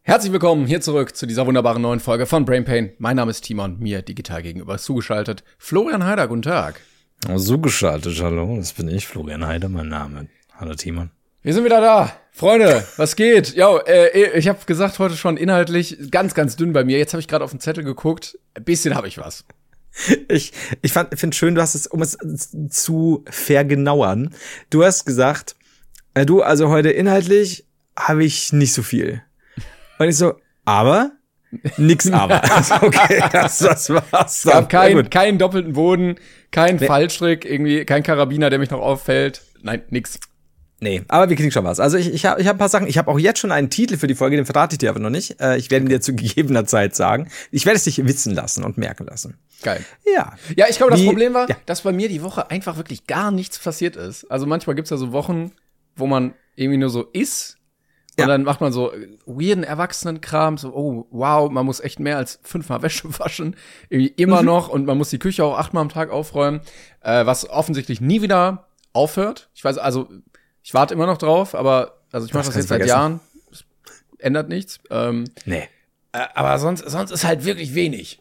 Herzlich willkommen hier zurück zu dieser wunderbaren neuen Folge von Brain Pain. Mein Name ist Timon, mir digital gegenüber zugeschaltet Florian Heider, guten Tag. Zugeschaltet, hallo, das bin ich, Florian Heider, mein Name. Hallo Timon. Wir sind wieder da. Freunde, was geht? Ich habe gesagt, heute schon inhaltlich ganz, ganz dünn bei mir. Jetzt habe ich gerade auf den Zettel geguckt. Ein bisschen habe ich was. Ich finde schön, du hast es, um es zu vergenauern, du hast gesagt, also heute inhaltlich habe ich nicht so viel. Und ich so, aber? Nix aber. Okay, das war's. Es gab keinen doppelten Boden, keinen Fallstrick, irgendwie kein Karabiner, der mich noch auffällt. Nein, nix. Nee, aber wir kriegen schon was. Also ich hab ein paar Sachen. Ich habe auch jetzt schon einen Titel für die Folge, den verrate ich dir aber noch nicht. Ich werde ihn dir zu gegebener Zeit sagen. Ich werde es dich wissen lassen und merken lassen. Geil. Ja. Ja, ich glaube, das Problem war, dass bei mir die Woche einfach wirklich gar nichts passiert ist. Also manchmal gibt's ja so Wochen, wo man irgendwie nur so ist. Und dann macht man so weirden Erwachsenenkram, so, oh, wow, man muss echt mehr als 5-mal Wäsche waschen, irgendwie immer noch, und man muss die Küche auch 8-mal am Tag aufräumen, was offensichtlich nie wieder aufhört. Ich weiß, also, ich warte immer noch drauf, aber, also ich mache das jetzt seit Jahren, es ändert nichts. Nee. Aber sonst ist halt wirklich wenig.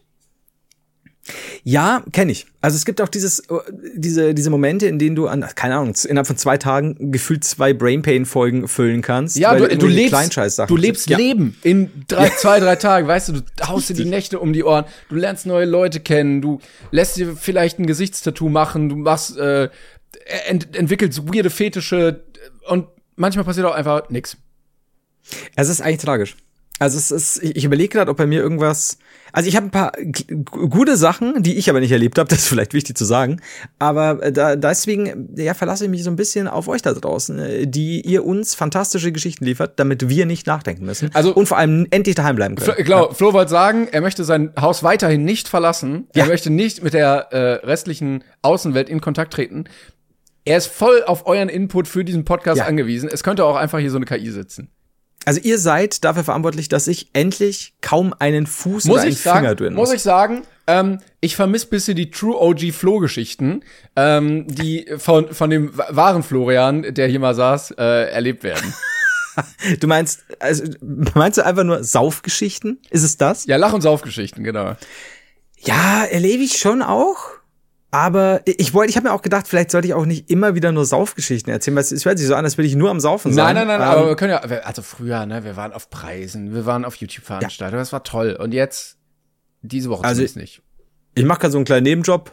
Ja, kenne ich. Also es gibt auch diese Momente, in denen du keine Ahnung, innerhalb von 2 Tagen gefühlt 2 Brain Pain Folgen füllen kannst. Ja, du lebst Leben in 2-3 Tagen, weißt du haust dir die Nächte um die Ohren, du lernst neue Leute kennen, du lässt dir vielleicht ein Gesichtstattoo machen, du machst, entwickelst weirde Fetische und manchmal passiert auch einfach nix. Es ist eigentlich tragisch. Also ich überlege gerade, ob bei mir irgendwas. Also ich habe ein paar gute Sachen, die ich aber nicht erlebt habe, das ist vielleicht wichtig zu sagen. Aber deswegen verlasse ich mich so ein bisschen auf euch da draußen, die ihr uns fantastische Geschichten liefert, damit wir nicht nachdenken müssen. Also, und vor allem endlich daheim bleiben können. Flo wollte sagen, er möchte sein Haus weiterhin nicht verlassen. Ja. Er möchte nicht mit der restlichen Außenwelt in Kontakt treten. Er ist voll auf euren Input für diesen Podcast angewiesen. Es könnte auch einfach hier so eine KI sitzen. Also ihr seid dafür verantwortlich, dass ich endlich kaum einen Fuß oder einen Finger drin muss. Muss ich sagen, ich vermisse ein bisschen die True OG Flo-Geschichten, die von dem wahren Florian, der hier mal saß, erlebt werden. Du meinst du einfach nur Saufgeschichten? Ist es das? Ja, Lach- und Saufgeschichten, genau. Ja, erlebe ich schon auch. Aber ich habe mir auch gedacht, vielleicht sollte ich auch nicht immer wieder nur Saufgeschichten erzählen, weil es hört sich so an, als würde ich nur am Saufen sein. Nein, aber wir können ja, also früher, ne, wir waren auf Preisen, wir waren auf YouTube-Veranstaltungen, das war toll. Und jetzt, diese Woche zumindest nicht. Ich mache gerade so einen kleinen Nebenjob.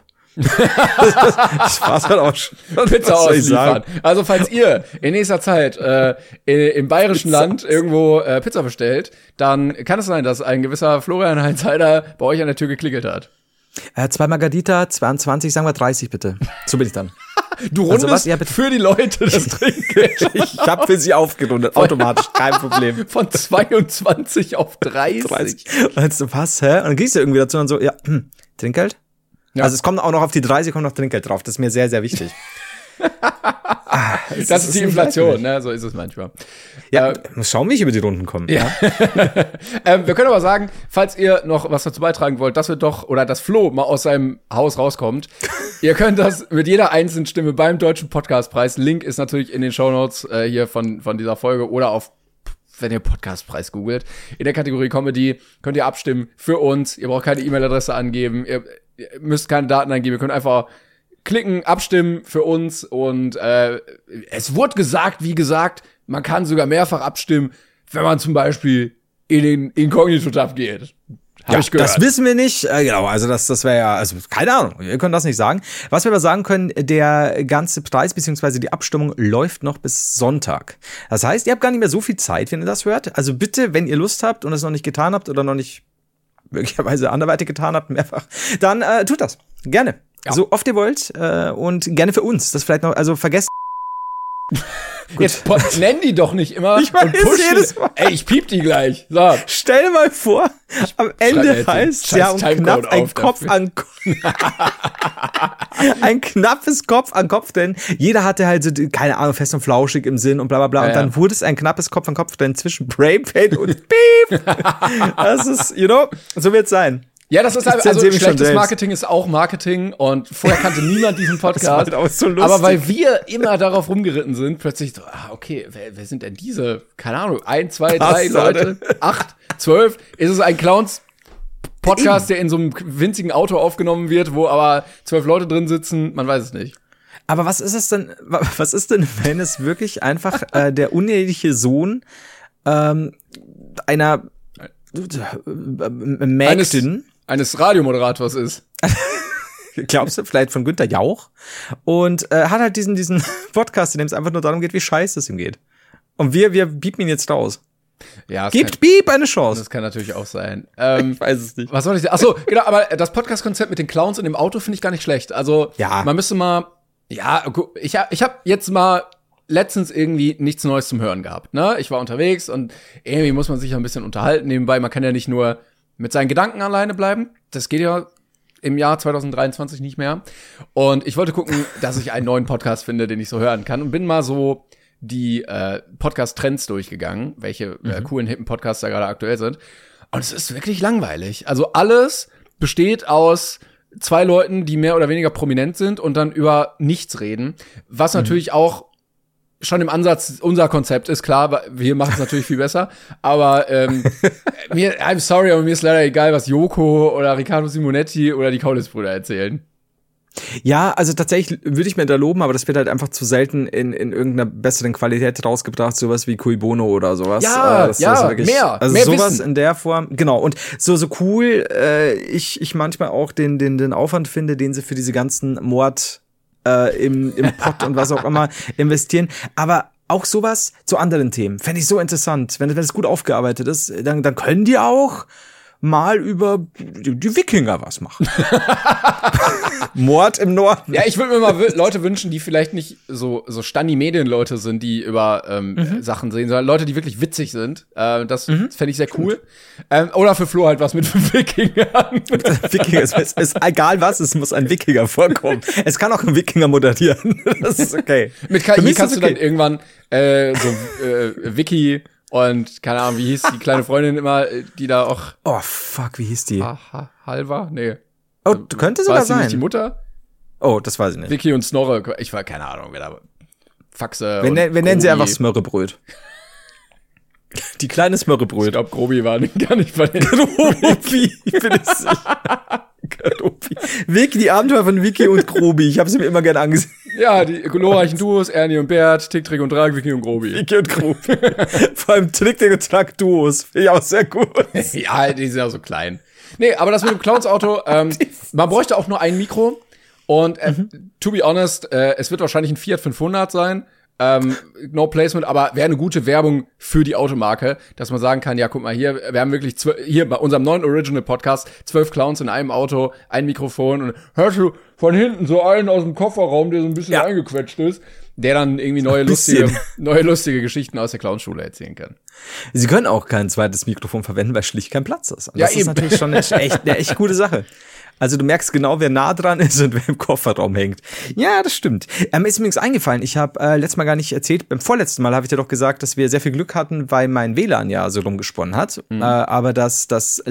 Das war's halt auch schon. Pizza ausliefern. Also falls ihr in nächster Zeit im bayerischen Land irgendwo Pizza bestellt, dann kann es sein, dass ein gewisser Florian Heider bei euch an der Tür geklingelt hat. 2 Margarita, 22, sagen wir 30 bitte. So bin ich dann. Du rundest für die Leute das Trinkgeld. Ich habe für sie aufgerundet, automatisch, kein Problem. Von 22 auf 30. Und dann so, was, hä? Und dann gehst du irgendwie dazu und so, Trinkgeld? Ja. Also es kommt auch noch auf die 30, kommt noch Trinkgeld drauf. Das ist mir sehr, sehr wichtig. Das ist die Inflation, ne? So ist es manchmal. Ja, muss schauen, wie ich über die Runden komme. Ja. Wir können aber sagen, falls ihr noch was dazu beitragen wollt, dass wir dass Flo mal aus seinem Haus rauskommt, ihr könnt das mit jeder einzelnen Stimme beim Deutschen Podcastpreis. Link ist natürlich in den Shownotes hier von dieser Folge oder wenn ihr Podcastpreis googelt, in der Kategorie Comedy könnt ihr abstimmen für uns. Ihr braucht keine E-Mail-Adresse angeben, ihr müsst keine Daten angeben, ihr könnt einfach klicken, abstimmen für uns und es wurde gesagt, wie gesagt, man kann sogar mehrfach abstimmen, wenn man zum Beispiel in den Inkognito-Tab geht. Hab ich gehört. Das wissen wir nicht, genau, also das wäre ja, also keine Ahnung, wir können das nicht sagen. Was wir aber sagen können, der ganze Preis bzw. die Abstimmung läuft noch bis Sonntag. Das heißt, ihr habt gar nicht mehr so viel Zeit, wenn ihr das hört. Also bitte, wenn ihr Lust habt und es noch nicht getan habt oder noch nicht möglicherweise anderweitig getan habt, mehrfach, dann tut das, gerne. Ja. So oft ihr wollt und gerne für uns. Das vielleicht noch, also vergesst. Jetzt nenn die doch nicht immer. Ich weiß, jedes Mal. Ey, ich piep die gleich. So. Stell dir mal vor, am Ende heißt ja und knapp ein Kopf an ein knappes Kopf an Kopf, denn jeder hatte halt so, keine Ahnung, fest und flauschig im Sinn und bla bla bla. Und dann wurde es ein knappes Kopf an Kopf, denn zwischen Brain Pain und Piep. Das ist, so wird's sein. Ja, das ist also schlechtes Marketing ist auch Marketing und vorher kannte niemand diesen Podcast. Das war halt auch so lustig. Aber weil wir immer darauf rumgeritten sind, plötzlich so, okay, wer sind denn diese, keine Ahnung, 1, 2, 3 Leute, 8, 12 ist es ein Clowns-Podcast, der in so einem winzigen Auto aufgenommen wird, wo aber 12 Leute drin sitzen, man weiß es nicht. Aber was ist denn, wenn es wirklich einfach der uneheliche Sohn einer Mägdin eines Radiomoderators ist? Glaubst du, vielleicht von Günther Jauch? Und hat halt diesen Podcast, in dem es einfach nur darum geht, wie scheiße es ihm geht. Und wir biepen ihn jetzt raus. Ja, Gebt Beep eine Chance. Das kann natürlich auch sein. Ich weiß es nicht. Was soll ich sagen? Achso, genau, aber das Podcast-Konzept mit den Clowns und dem Auto finde ich gar nicht schlecht. Also, ja. Man müsste mal, ja, ich hab jetzt mal letztens irgendwie nichts Neues zum Hören gehabt, ne? Ich war unterwegs und irgendwie muss man sich ja ein bisschen unterhalten nebenbei. Man kann ja nicht nur mit seinen Gedanken alleine bleiben. Das geht ja im Jahr 2023 nicht mehr. Und ich wollte gucken, dass ich einen neuen Podcast finde, den ich so hören kann. Und bin mal so die Podcast-Trends durchgegangen, welche coolen, hippen Podcasts da gerade aktuell sind. Und es ist wirklich langweilig. Also alles besteht aus 2 Leuten, die mehr oder weniger prominent sind und dann über nichts reden. Was natürlich auch schon im Ansatz unser Konzept ist, klar, wir machen es natürlich viel besser, aber I'm sorry, aber mir ist leider egal, was Joko oder Riccardo Simonetti oder die Kaulitz-Brüder erzählen. Ja, also tatsächlich würde ich mir da loben, aber das wird halt einfach zu selten in irgendeiner besseren Qualität rausgebracht, sowas wie Cui Bono oder sowas. Ja, das ist wirklich, mehr. Also mehr sowas Wissen. in der Form, genau. Und so cool ich manchmal auch den Aufwand finde, den sie für diese ganzen Mord im Pott und was auch immer investieren. Aber auch sowas zu anderen Themen fände ich so interessant. Wenn es gut aufgearbeitet ist, dann können die auch mal über die Wikinger was machen. Mord im Norden. Ja, ich würde mir mal Leute wünschen, die vielleicht nicht so Stani-Medien-Leute sind, die über Sachen sehen, sondern Leute, die wirklich witzig sind. Das fände ich sehr cool. Oder für Flo halt was mit Wikingern. Wikinger, es ist egal was, es muss ein Wikinger vorkommen. Es kann auch ein Wikinger moderieren. Das ist okay. Mit KI kannst du dann irgendwann Wiki und keine Ahnung, wie hieß die kleine Freundin immer, die da auch. Oh fuck, wie hieß die? Halva? Nee. Oh, könnte sogar sein. War nicht die Mutter? Oh, das weiß ich nicht. Vicky und Snorre, ich war keine Ahnung, wer da Faxe. Wir nennen sie einfach Smörrebröt. Die kleine Smörrebröt. Ich glaube, Grobi war gar nicht bei den Grobi, ich bin es sicher. Grobi. Vicky, die Abenteuer von Vicky und Grobi. Ich habe sie mir immer gerne angesehen. Ja, die glorreichen Duos, Ernie und Bert, Tick, Trick und Track, Vicky und Grobi. Vicky und Grobi. Vor allem Trick, Trick und Track Duos. Finde ich auch sehr gut. Ja, die sind ja so klein. Nee, aber das mit dem Clowns-Auto, man bräuchte auch nur ein Mikro. Und to be honest, es wird wahrscheinlich ein Fiat 500 sein. No Placement, aber wäre eine gute Werbung für die Automarke, dass man sagen kann, ja, guck mal hier, wir haben wirklich hier bei unserem neuen Original-Podcast 12 Clowns in einem Auto, ein Mikrofon und hörst du von hinten so einen aus dem Kofferraum, der so ein bisschen eingequetscht ist, der dann irgendwie neue lustige Geschichten aus der Clownschule erzählen kann. Sie können auch kein zweites Mikrofon verwenden, weil schlicht kein Platz ist. Und ja, das ist natürlich schon eine echt gute Sache. Also du merkst genau, wer nah dran ist und wer im Kofferraum hängt. Ja, das stimmt. Mir ist übrigens eingefallen, ich habe letztes Mal gar nicht erzählt, beim vorletzten Mal habe ich dir doch gesagt, dass wir sehr viel Glück hatten, weil mein WLAN ja so rumgesponnen hat. Aber das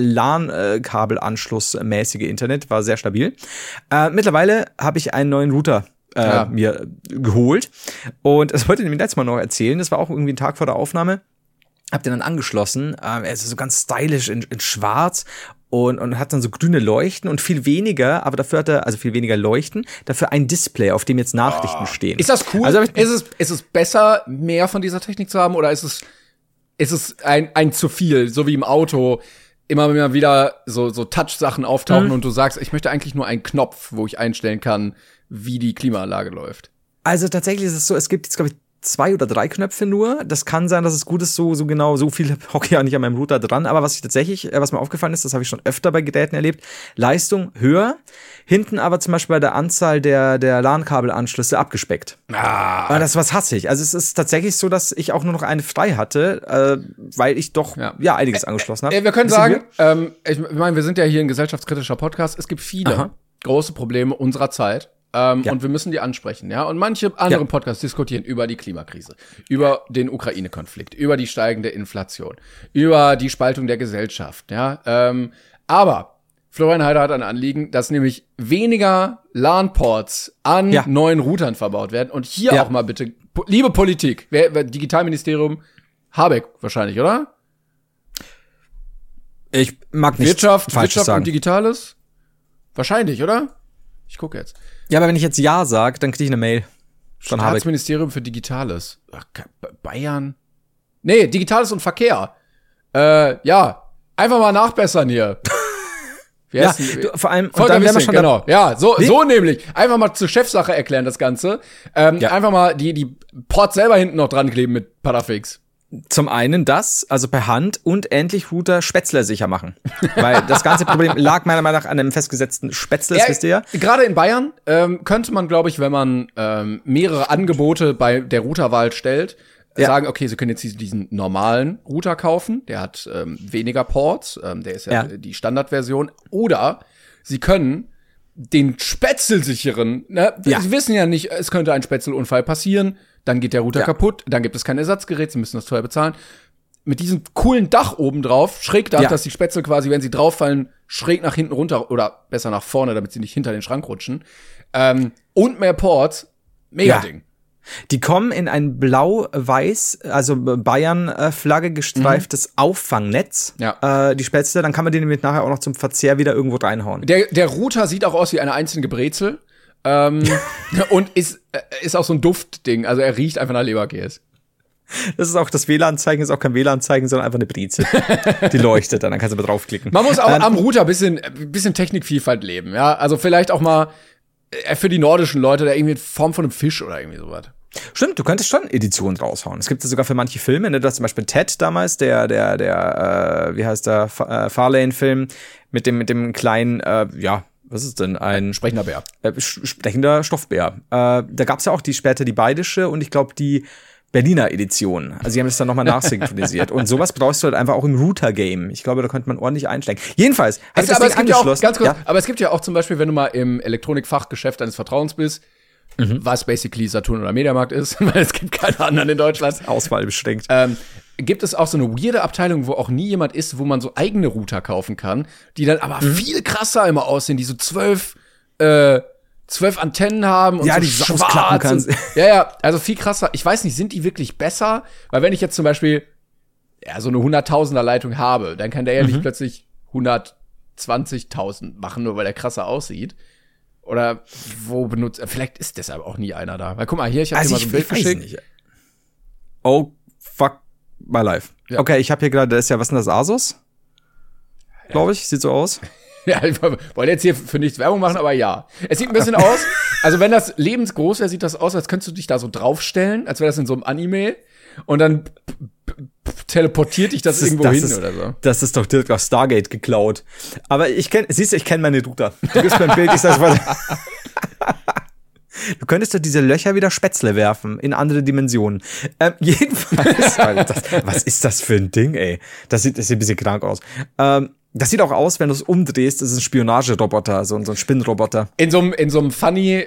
LAN-Kabelanschlussmäßige Internet war sehr stabil. Mittlerweile habe ich einen neuen Router mir geholt. Und das wollte ich nämlich letztes Mal noch erzählen. Das war auch irgendwie ein Tag vor der Aufnahme. Hab den dann angeschlossen. Er ist so ganz stylisch in schwarz und hat dann so grüne Leuchten und viel weniger, aber dafür hat er, also viel weniger Leuchten, dafür ein Display, auf dem jetzt Nachrichten stehen. Ist das cool? Also ist es besser, mehr von dieser Technik zu haben, oder ist es ein zu viel, so wie im Auto, immer wieder so Touch-Sachen auftauchen und du sagst, ich möchte eigentlich nur einen Knopf, wo ich einstellen kann, wie die Klimaanlage läuft? Also tatsächlich ist es so, es gibt jetzt, glaube ich, 2 oder 3 Knöpfe nur. Das kann sein, dass es gut ist, so genau, so viel hocke ich ja nicht an meinem Router dran. Aber was mir aufgefallen ist, das habe ich schon öfter bei Geräten erlebt, Leistung höher, hinten aber zum Beispiel bei der Anzahl der LAN-Kabelanschlüsse abgespeckt. Aber das was hasse ich. Also es ist tatsächlich so, dass ich auch nur noch eine frei hatte, weil ich doch einiges angeschlossen habe. Wir können sagen, ich meine, wir sind ja hier ein gesellschaftskritischer Podcast. Es gibt viele große Probleme unserer Zeit. Und wir müssen die ansprechen, ja. Und manche andere Podcasts diskutieren über die Klimakrise, über den Ukraine-Konflikt, über die steigende Inflation, über die Spaltung der Gesellschaft, ja. Aber Florian Heider hat ein Anliegen, dass nämlich weniger LAN-Ports an neuen Routern verbaut werden. Und hier auch mal bitte, liebe Politik, Digitalministerium, Habeck wahrscheinlich, oder? Ich mag nicht Wirtschaft sagen. und Digitales? Wahrscheinlich, oder? Ich gucke jetzt. Ja, aber wenn ich jetzt Ja sage, dann kriege ich eine Mail. Staatsministerium für Digitales. Ach, Bayern? Nee, Digitales und Verkehr. Ja, einfach mal nachbessern hier. Ja, vor allem, und Volker dann wären wir Wissing, schon genau. Ja, so nämlich. Einfach mal zur Chefsache erklären, das Ganze. Einfach mal die Ports selber hinten noch dran kleben mit Parafix. Zum einen das, also per Hand, und endlich Router Spätzle sicher machen. Weil das ganze Problem lag meiner Meinung nach an einem festgesetzten Spätzle, das wisst ihr ja. Gerade in Bayern könnte man, glaube ich, wenn man mehrere Angebote bei der Routerwahl stellt, sagen, okay, Sie können jetzt diesen normalen Router kaufen, der hat weniger Ports, der ist ja die Standardversion, oder Sie können den Spätzlesicheren, ne? Sie wissen ja nicht, es könnte ein Spätzlunfall passieren, dann geht der Router kaputt, dann gibt es kein Ersatzgerät, Sie müssen das teuer bezahlen. Mit diesem coolen Dach oben drauf, Schrägdach, dass die Spätzle quasi, wenn sie drauf fallen, schräg nach hinten runter oder besser nach vorne, damit sie nicht hinter den Schrank rutschen. Und mehr Ports, mega Ding. Die kommen in ein blau-weiß, also Bayern-Flagge gestreiftes Auffangnetz. Ja. Die Spätzle, dann kann man die nämlich nachher auch noch zum Verzehr wieder irgendwo reinhauen. Der Router sieht auch aus wie eine einzelne Brezel. Und ist auch so ein Duftding. Also er riecht einfach nach Leberkäse. Das ist auch das WLAN-Zeichen, ist auch kein WLAN-Zeichen, sondern einfach eine Brezel. Die leuchtet dann kannst du mal draufklicken. Man muss auch am Router bisschen Technikvielfalt leben, ja. Also vielleicht auch mal für die nordischen Leute da irgendwie in Form von einem Fisch oder irgendwie sowas. Stimmt, du könntest schon Editionen raushauen. Es gibt ja sogar für manche Filme, ne, das zum Beispiel Ted damals, der wie heißt der, Farlane-Film mit dem kleinen, was ist denn? Ein sprechender Bär. Sprechender Stoffbär. Da gab's ja auch später die bayerische und ich glaube die Berliner Edition. Also sie haben das dann nochmal nachsynchronisiert. Und sowas brauchst du halt einfach auch im Router-Game. Ich glaube, da könnte man ordentlich einsteigen. Jedenfalls, habe ich das Ding angeschlossen. Aber es gibt ja auch zum Beispiel, wenn du mal im Elektronikfachgeschäft deines Vertrauens bist, was basically Saturn oder Mediamarkt ist, weil es gibt keine anderen in Deutschland. Auswahl beschränkt. Gibt es auch so eine weirde Abteilung, wo auch nie jemand ist, wo man so eigene Router kaufen kann, die dann aber viel krasser immer aussehen, die so 12 Antennen haben und die so ausklappen kannst. Also viel krasser. Ich weiß nicht, sind die wirklich besser? Weil wenn ich jetzt zum Beispiel so eine 100.000er Leitung habe, dann kann der ja nicht plötzlich 120.000 machen, nur weil der krasser aussieht. Oder vielleicht ist deshalb auch nie einer da. Weil guck mal, hier, ich habe dir mal so ein Bild geschickt. Nicht. Oh, fuck my life. Ja. Okay, ich habe hier gerade, was ist denn das, Asus? Glaube ich, sieht so aus. Ja, ich wollte jetzt hier für nichts Werbung machen, aber ja. Es sieht ein bisschen aus, also wenn das lebensgroß wäre, sieht das aus, als könntest du dich da so draufstellen, als wäre das in so einem Anime und dann teleportiert dich das irgendwo hin oder so. Das ist doch direkt auf Stargate geklaut. Aber ich kenne meine Router. Du gibst mir ein Bild, ich sag was. Du könntest doch diese Löcher wieder Spätzle werfen in andere Dimensionen. Jedenfalls, was ist das für ein Ding, ey? Das sieht ein bisschen krank aus. Das sieht auch aus, wenn du es umdrehst, das ist ein Spionageroboter, so ein Spinnroboter. In so einem funny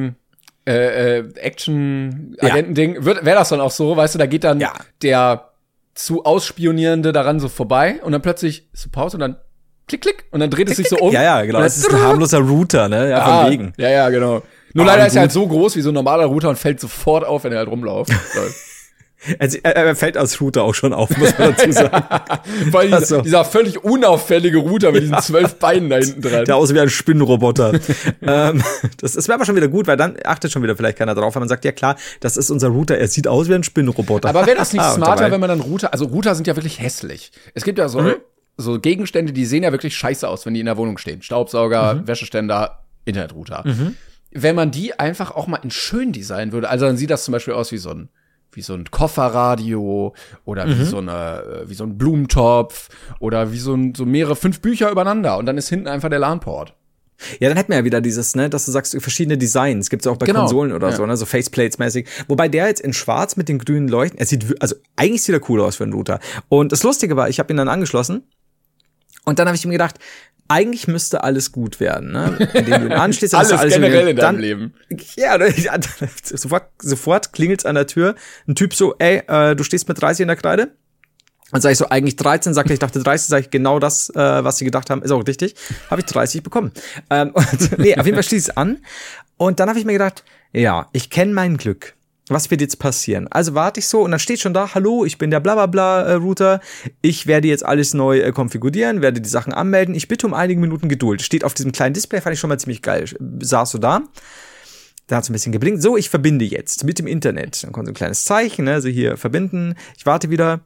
Action-Agenten-Ding wäre das dann auch so, weißt du, da geht dann der zu Ausspionierende daran so vorbei und dann plötzlich ist so Pause und dann klick, klick und dann dreht es sich so um. Ja, genau. Das ist ein harmloser Router, ne? Ja, von wegen. Ja, genau. Nur leider ist er halt so groß wie so ein normaler Router und fällt sofort auf, wenn er halt rumläuft. Also, er fällt als Router auch schon auf, muss man dazu sagen. Weil dieser völlig unauffällige Router mit diesen 12 Beinen da hinten dran. Der aussieht wie ein Spinnenroboter. Das wäre aber schon wieder gut, weil dann achtet schon wieder vielleicht keiner drauf, wenn man sagt, ja klar, das ist unser Router, er sieht aus wie ein Spinnenroboter. Aber wäre das nicht smarter, wenn man dann also Router sind ja wirklich hässlich. Es gibt ja so Gegenstände, die sehen ja wirklich scheiße aus, wenn die in der Wohnung stehen. Staubsauger, Wäscheständer, Internetrouter. Wenn man die einfach auch mal in schön designen würde, also dann sieht das zum Beispiel aus wie so ein Kofferradio oder wie so ein Blumentopf oder wie so mehrere 5 Bücher übereinander und dann ist hinten einfach der LAN-Port. Ja, dann hätten wir ja wieder dieses, ne, dass du sagst, verschiedene Designs. Gibt's ja auch bei Konsolen oder so, ne, so Faceplates-mäßig. Wobei der jetzt in schwarz mit den grünen Leuchten, eigentlich sieht er cool aus für einen Router. Und das Lustige war, ich habe ihn dann angeschlossen und dann habe ich mir gedacht, eigentlich müsste alles gut werden, ne? Indem du ihn anschließt, alles generell in deinem Leben. Ja, sofort klingelt's an der Tür. Ein Typ so, du stehst mit 30 in der Kreide. Dann sag ich so, eigentlich 13, sagt er, ich dachte 30, sag ich, genau das, was sie gedacht haben, ist auch richtig. Habe ich 30 bekommen. Auf jeden Fall schließt es an. Und dann habe ich mir gedacht, ja, ich kenne mein Glück. was wird jetzt passieren? Also warte ich so und dann steht schon da, hallo, ich bin der blablabla Router, ich werde jetzt alles neu konfigurieren, werde die Sachen anmelden, ich bitte um einige Minuten Geduld. Steht auf diesem kleinen Display, fand ich schon mal ziemlich geil. Saß so da hat so ein bisschen geblinkt. So, ich verbinde jetzt mit dem Internet. Dann kommt so ein kleines Zeichen, ne, also hier verbinden. Ich warte wieder.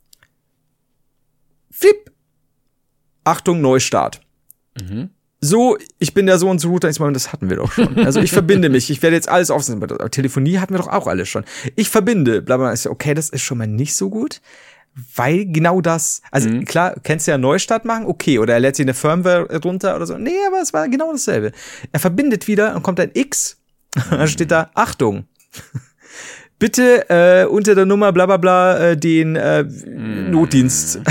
Flip! Achtung, Neustart. So, ich bin der so und so Router. Ich meine, das hatten wir doch schon. Also ich verbinde mich. Ich werde jetzt alles aufsetzen. Telefonie hatten wir doch auch alles schon. Ich verbinde. Blablabla. Okay, das ist schon mal nicht so gut. Weil genau das, also klar, kennst du ja Neustart machen, okay, oder er lädt sich eine Firmware runter oder so. Nee, aber es war genau dasselbe. Er verbindet wieder und kommt ein X. Dann steht da, Achtung. Bitte unter der Nummer blablabla den Notdienst.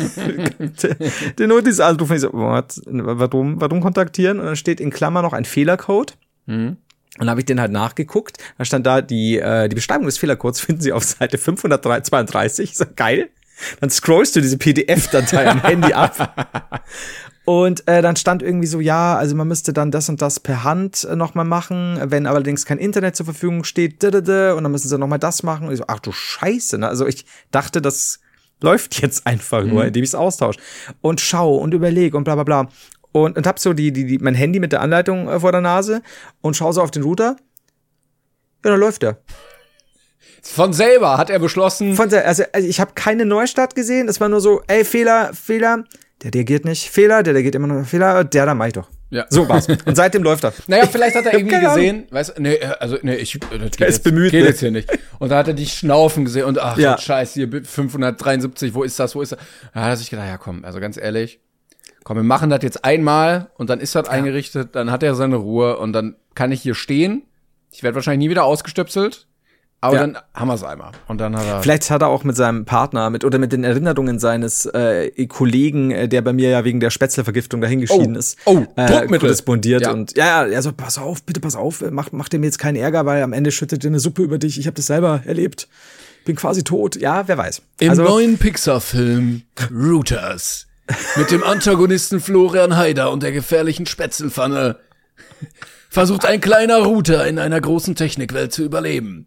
Den Notdienst anrufen. Ich so, warum kontaktieren? Und dann steht in Klammer noch ein Fehlercode. Und dann habe ich den halt nachgeguckt. Da stand da, die Beschreibung des Fehlercodes finden Sie auf Seite 532. Ich so, geil. Dann scrollst du diese PDF-Datei am Handy ab. Und dann stand irgendwie so, ja, also man müsste dann das und das per Hand nochmal machen, wenn allerdings kein Internet zur Verfügung steht, und dann müssen sie nochmal das machen. Und ich so, ach du Scheiße, ne? Also ich dachte, das läuft jetzt einfach nur, indem ich es austausche. Und schau und überleg und bla bla bla. Und hab so mein Handy mit der Anleitung vor der Nase und schau so auf den Router. Ja, dann läuft der. Von selber hat er beschlossen. Also ich habe keine Neustart gesehen. Es war nur so, ey, Fehler. Der reagiert nicht. Fehler, der geht immer noch Fehler. Dann mach ich doch. Ja. So war's. Und seitdem läuft er. Naja, vielleicht hat er irgendwie gesehen, weißt du, der ist bemüht, geht jetzt hier nicht. Und da hat er dich schnaufen gesehen und ach, ja. Scheiße, hier 573, wo ist das? Ja, da hat er sich gedacht, ja komm, also ganz ehrlich, komm, wir machen das jetzt einmal und dann ist das eingerichtet, dann hat er seine Ruhe und dann kann ich hier stehen. Ich werde wahrscheinlich nie wieder ausgestöpselt. Aber dann haben wir es einmal. Und dann hat er. Vielleicht hat er auch mit seinem Partner oder mit den Erinnerungen seines Kollegen, der bei mir ja wegen der Spätzlevergiftung dahingeschieden ist, korrespondiert. Ja. Und er so, pass auf, bitte pass auf, mach dir mir jetzt keinen Ärger, weil am Ende schüttet dir eine Suppe über dich. Ich habe das selber erlebt. Bin quasi tot. Ja, wer weiß. Im neuen Pixar-Film Routers mit dem Antagonisten Florian Haider und der gefährlichen Spätzlepfanne versucht ein kleiner Router in einer großen Technikwelt zu überleben.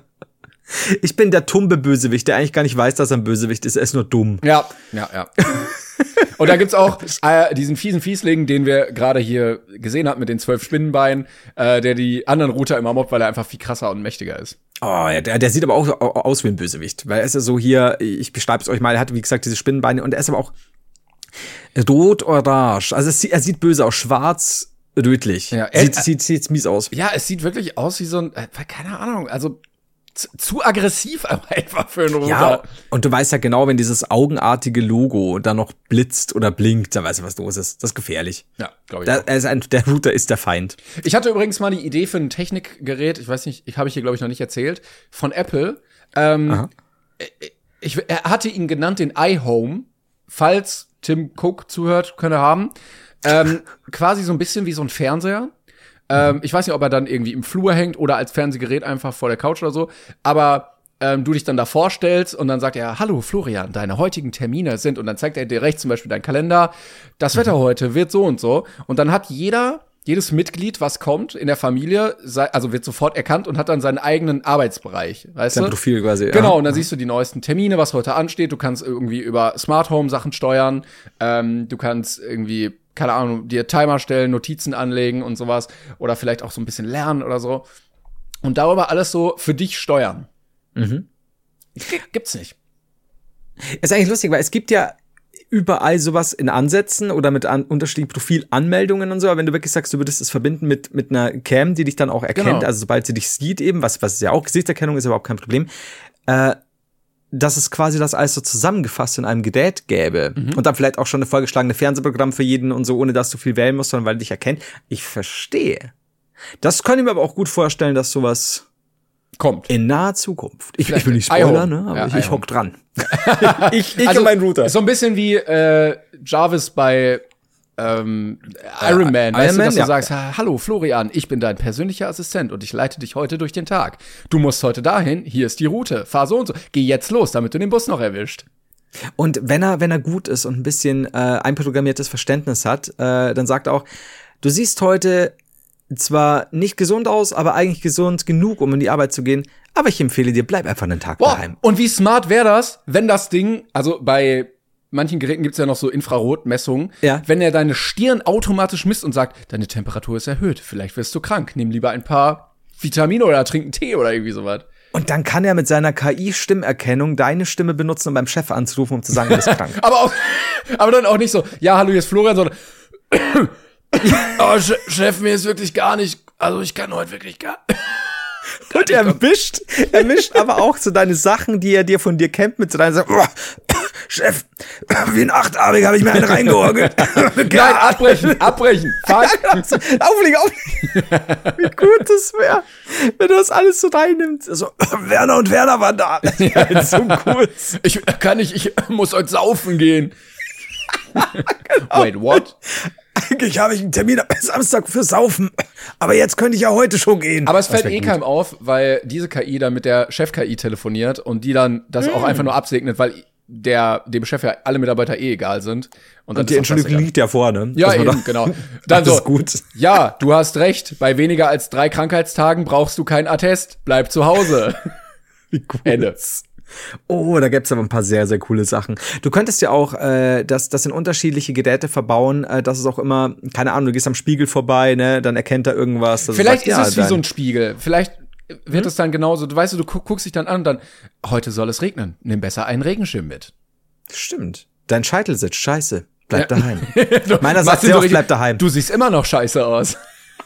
Ich bin der tumbe Bösewicht, der eigentlich gar nicht weiß, dass er ein Bösewicht ist. Er ist nur dumm. Ja. Und da gibt's auch diesen fiesen Fiesling, den wir gerade hier gesehen haben mit den 12 Spinnenbeinen, der die anderen Router immer mobbt, weil er einfach viel krasser und mächtiger ist. Oh ja, der sieht aber auch aus wie ein Bösewicht. Weil er ist ja so hier, ich beschreibe es euch mal, er hat wie gesagt diese Spinnenbeine und er ist aber auch rot-orange. Also er sieht böse aus, schwarz, rötlich. Ja, sieht mies aus. Ja, es sieht wirklich aus wie so ein, keine Ahnung, also zu aggressiv aber einfach für einen Router. Ja, und du weißt ja genau, wenn dieses augenartige Logo da noch blitzt oder blinkt, dann weißt du, was los ist. Das ist gefährlich. Ja, glaube ich. Der Router ist der Feind. Ich hatte übrigens mal die Idee für ein Technikgerät, ich weiß nicht, habe ich hier glaube ich noch nicht erzählt, von Apple. Er hatte ihn genannt den iHome, falls Tim Cook zuhört, könnte er haben. Quasi so ein bisschen wie so ein Fernseher. Ich weiß nicht, ob er dann irgendwie im Flur hängt oder als Fernsehgerät einfach vor der Couch oder so, aber du dich dann da vorstellst und dann sagt er, hallo Florian, deine heutigen Termine sind, und dann zeigt er dir rechts zum Beispiel deinen Kalender, das Wetter heute wird so und dann hat jedes Mitglied, was kommt in der Familie, also wird sofort erkannt und hat dann seinen eigenen Arbeitsbereich, weißt du? Sein Profil quasi, Genau, und dann siehst du die neuesten Termine, was heute ansteht, du kannst irgendwie über Smart Home Sachen steuern, du kannst irgendwie keine Ahnung, dir Timer stellen, Notizen anlegen und sowas. Oder vielleicht auch so ein bisschen lernen oder so. Und darüber alles so für dich steuern. Gibt's nicht. Ist eigentlich lustig, weil es gibt ja überall sowas in Ansätzen oder mit unterschiedlichen Profilanmeldungen und so. Aber wenn du wirklich sagst, du würdest es verbinden mit einer Cam, die dich dann auch erkennt, also sobald sie dich sieht eben, was ja auch Gesichtserkennung ist, überhaupt kein Problem, dass es quasi das alles so zusammengefasst in einem Gerät gäbe. Und dann vielleicht auch schon eine vorgeschlagene Fernsehprogramm für jeden und so, ohne dass du viel wählen musst, sondern weil dich erkennt. Ich verstehe. Das kann ich mir aber auch gut vorstellen, dass sowas kommt. In naher Zukunft. Ich will nicht spoilern, ne? Aber ich hock dran. ich also, und mein Router. So ein bisschen wie Jarvis bei Iron Man, weißt du, dass du sagst, hallo Florian, ich bin dein persönlicher Assistent und ich leite dich heute durch den Tag. Du musst heute dahin, hier ist die Route, fahr so und so. Geh jetzt los, damit du den Bus noch erwischt. Und wenn er gut ist und ein bisschen einprogrammiertes Verständnis hat, dann sagt er auch, du siehst heute zwar nicht gesund aus, aber eigentlich gesund genug, um in die Arbeit zu gehen. Aber ich empfehle dir, bleib einfach einen Tag daheim. Und wie smart wäre das, wenn das Ding, also bei manchen Geräten gibt's ja noch so Infrarotmessungen, wenn er deine Stirn automatisch misst und sagt, deine Temperatur ist erhöht, vielleicht wirst du krank, nimm lieber ein paar Vitamine oder trink einen Tee oder irgendwie sowas. Und dann kann er mit seiner KI-Stimmerkennung deine Stimme benutzen, um beim Chef anzurufen, um zu sagen, du bist krank. aber dann auch nicht so, ja, hallo, hier ist Florian, sondern oh, Chef, mir ist wirklich gar nicht, also ich kann heute wirklich gar und er mischt aber auch so deine Sachen, die er dir von dir kennt, mit so deinen Sachen. Oh, Chef, wie ein Achtarmiger habe ich mir einen reingehorgelt. Nein, abbrechen. Auflegen. Wie gut das wäre, wenn du das alles so reinnimmst. So, Werner und Werner waren da. Ja, so gut. Ich muss heute saufen gehen. Wait, what? Eigentlich habe ich einen Termin am Samstag für Saufen, aber jetzt könnte ich ja heute schon gehen. Aber es fällt keinem auf, weil diese KI dann mit der Chef-KI telefoniert und die dann das auch einfach nur absegnet, weil dem Chef ja alle Mitarbeiter egal sind. Und die Entschuldigung liegt ja vorne. Ja, eben, genau. Dann das ist gut. Ja, du hast recht, bei weniger als 3 Krankheitstagen brauchst du keinen Attest, bleib zu Hause. Wie gut. Ende. Oh, da gibt's aber ein paar sehr, sehr coole Sachen. Du könntest ja auch das in unterschiedliche Geräte verbauen, dass es auch immer, keine Ahnung, du gehst am Spiegel vorbei, ne, dann erkennt er irgendwas. Vielleicht ist es wie so ein Spiegel. Vielleicht wird es dann genauso, du weißt, du guckst dich dann an und dann, heute soll es regnen, nimm besser einen Regenschirm mit. Stimmt. Dein Scheitel sitzt scheiße, bleib daheim. Meiner sagt sehr oft, bleib daheim. Du siehst immer noch scheiße aus.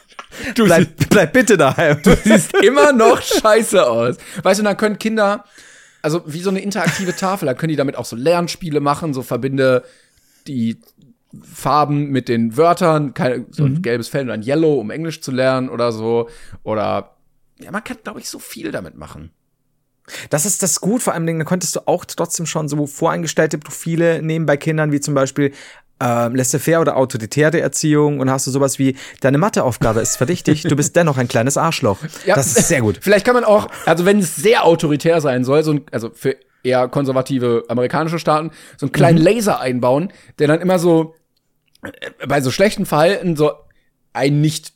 Bleib bitte daheim. Du siehst immer noch scheiße aus. Weißt du, dann können Kinder, also wie so eine interaktive Tafel, da können die damit auch so Lernspiele machen, so verbinde die Farben mit den Wörtern, so ein gelbes Feld und ein Yellow, um Englisch zu lernen oder so. Oder, ja, man kann, glaube ich, so viel damit machen. Das ist das gut, vor allem, da konntest du auch trotzdem schon so voreingestellte Profile nehmen bei Kindern, wie zum Beispiel laissez-faire oder autoritäre Erziehung, und hast du sowas wie, deine Matheaufgabe ist verdächtig, du bist dennoch ein kleines Arschloch. Ja, das ist sehr gut. Vielleicht kann man auch, also wenn es sehr autoritär sein soll, also für eher konservative amerikanische Staaten, so einen kleinen Laser einbauen, der dann immer so bei so schlechten Verhalten so einen nicht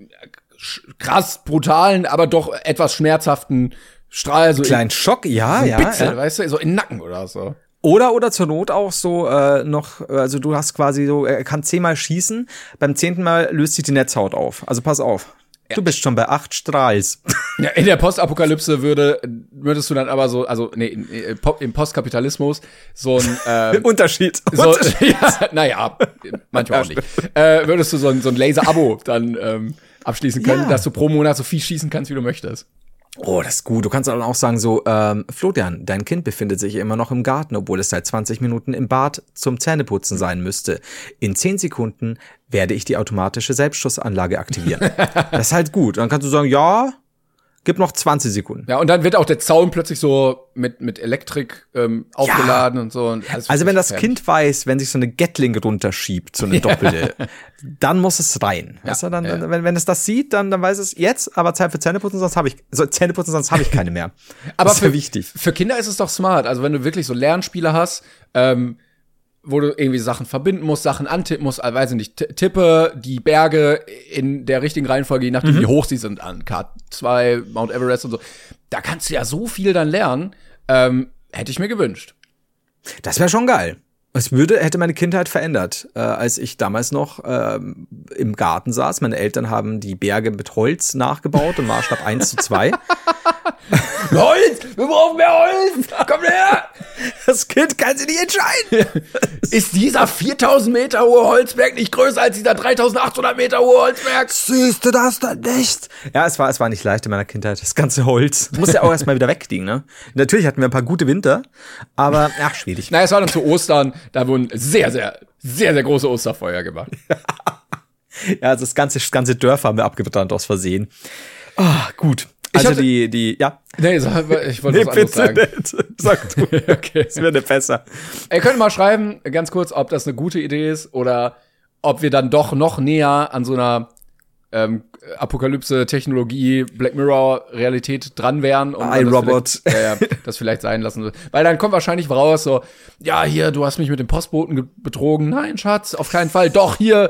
krass brutalen, aber doch etwas schmerzhaften Strahl, so kleinen Schock, ja. Bitzel, weißt du, so in den Nacken oder so. Oder zur Not auch so also du hast quasi so, er kann 10-mal schießen, beim 10. Mal löst sich die Netzhaut auf. Also pass auf. Ja. Du bist schon bei 8 Strahls. Ja, in der Postapokalypse würdest du dann aber so, also im Postkapitalismus so ein Unterschied. So, ja, naja, manchmal auch nicht. Würdest du so ein Laser-Abo dann abschließen können, dass du pro Monat so viel schießen kannst, wie du möchtest. Oh, das ist gut. Du kannst dann auch sagen so, Florian, dein Kind befindet sich immer noch im Garten, obwohl es seit 20 Minuten im Bad zum Zähneputzen sein müsste. In 10 Sekunden werde ich die automatische Selbstschussanlage aktivieren. Das ist halt gut. Und dann kannst du sagen, ja, gib noch 20 Sekunden. Ja, und dann wird auch der Zaun plötzlich so mit Elektrik aufgeladen und so. Und also wenn das Kind weiß, wenn sich so eine Gatling runterschiebt, so eine doppelte, dann muss es rein. Ja. Weißt du, dann, wenn es das sieht, dann weiß es jetzt, aber Zeit für Zähneputzen, sonst habe ich keine mehr. Aber das ist wichtig. Für Kinder ist es doch smart. Also wenn du wirklich so Lernspiele hast, wo du irgendwie Sachen verbinden musst, Sachen antippen musst, weiß ich nicht, tippe die Berge in der richtigen Reihenfolge, je nachdem, wie hoch sie sind, an K2, Mount Everest und so. Da kannst du ja so viel dann lernen, hätte ich mir gewünscht. Das wäre schon geil. Hätte meine Kindheit verändert, als ich damals noch im Garten saß. Meine Eltern haben die Berge mit Holz nachgebaut im Maßstab 1:2. Holz! Wir brauchen mehr Holz! Komm her! Das Kind kann sich nicht entscheiden. Ist dieser 4000 Meter hohe Holzberg nicht größer als dieser 3800 Meter hohe Holzberg? Siehst du das denn nicht? Ja, es war nicht leicht in meiner Kindheit, das ganze Holz. Muss ja auch erstmal wieder wegkriegen, ne? Natürlich hatten wir ein paar gute Winter, aber schwierig. Naja, es war dann zu Ostern, da wurden sehr, sehr, sehr, sehr große Osterfeuer gemacht. Ja, also das ganze Dörfer haben wir abgebrannt aus Versehen. Gut. Also ja. Nee, ich wollte was anderes sagen. Sag du. Okay. Das wäre nicht besser. Ihr könnt mal schreiben, ganz kurz, ob das eine gute Idee ist oder ob wir dann doch noch näher an so einer Apokalypse, Technologie, Black Mirror Realität dran wären und iRobot das vielleicht sein lassen. Weil dann kommt wahrscheinlich raus so, ja, hier, du hast mich mit dem Postboten betrogen. Nein, Schatz, auf keinen Fall. Doch, hier,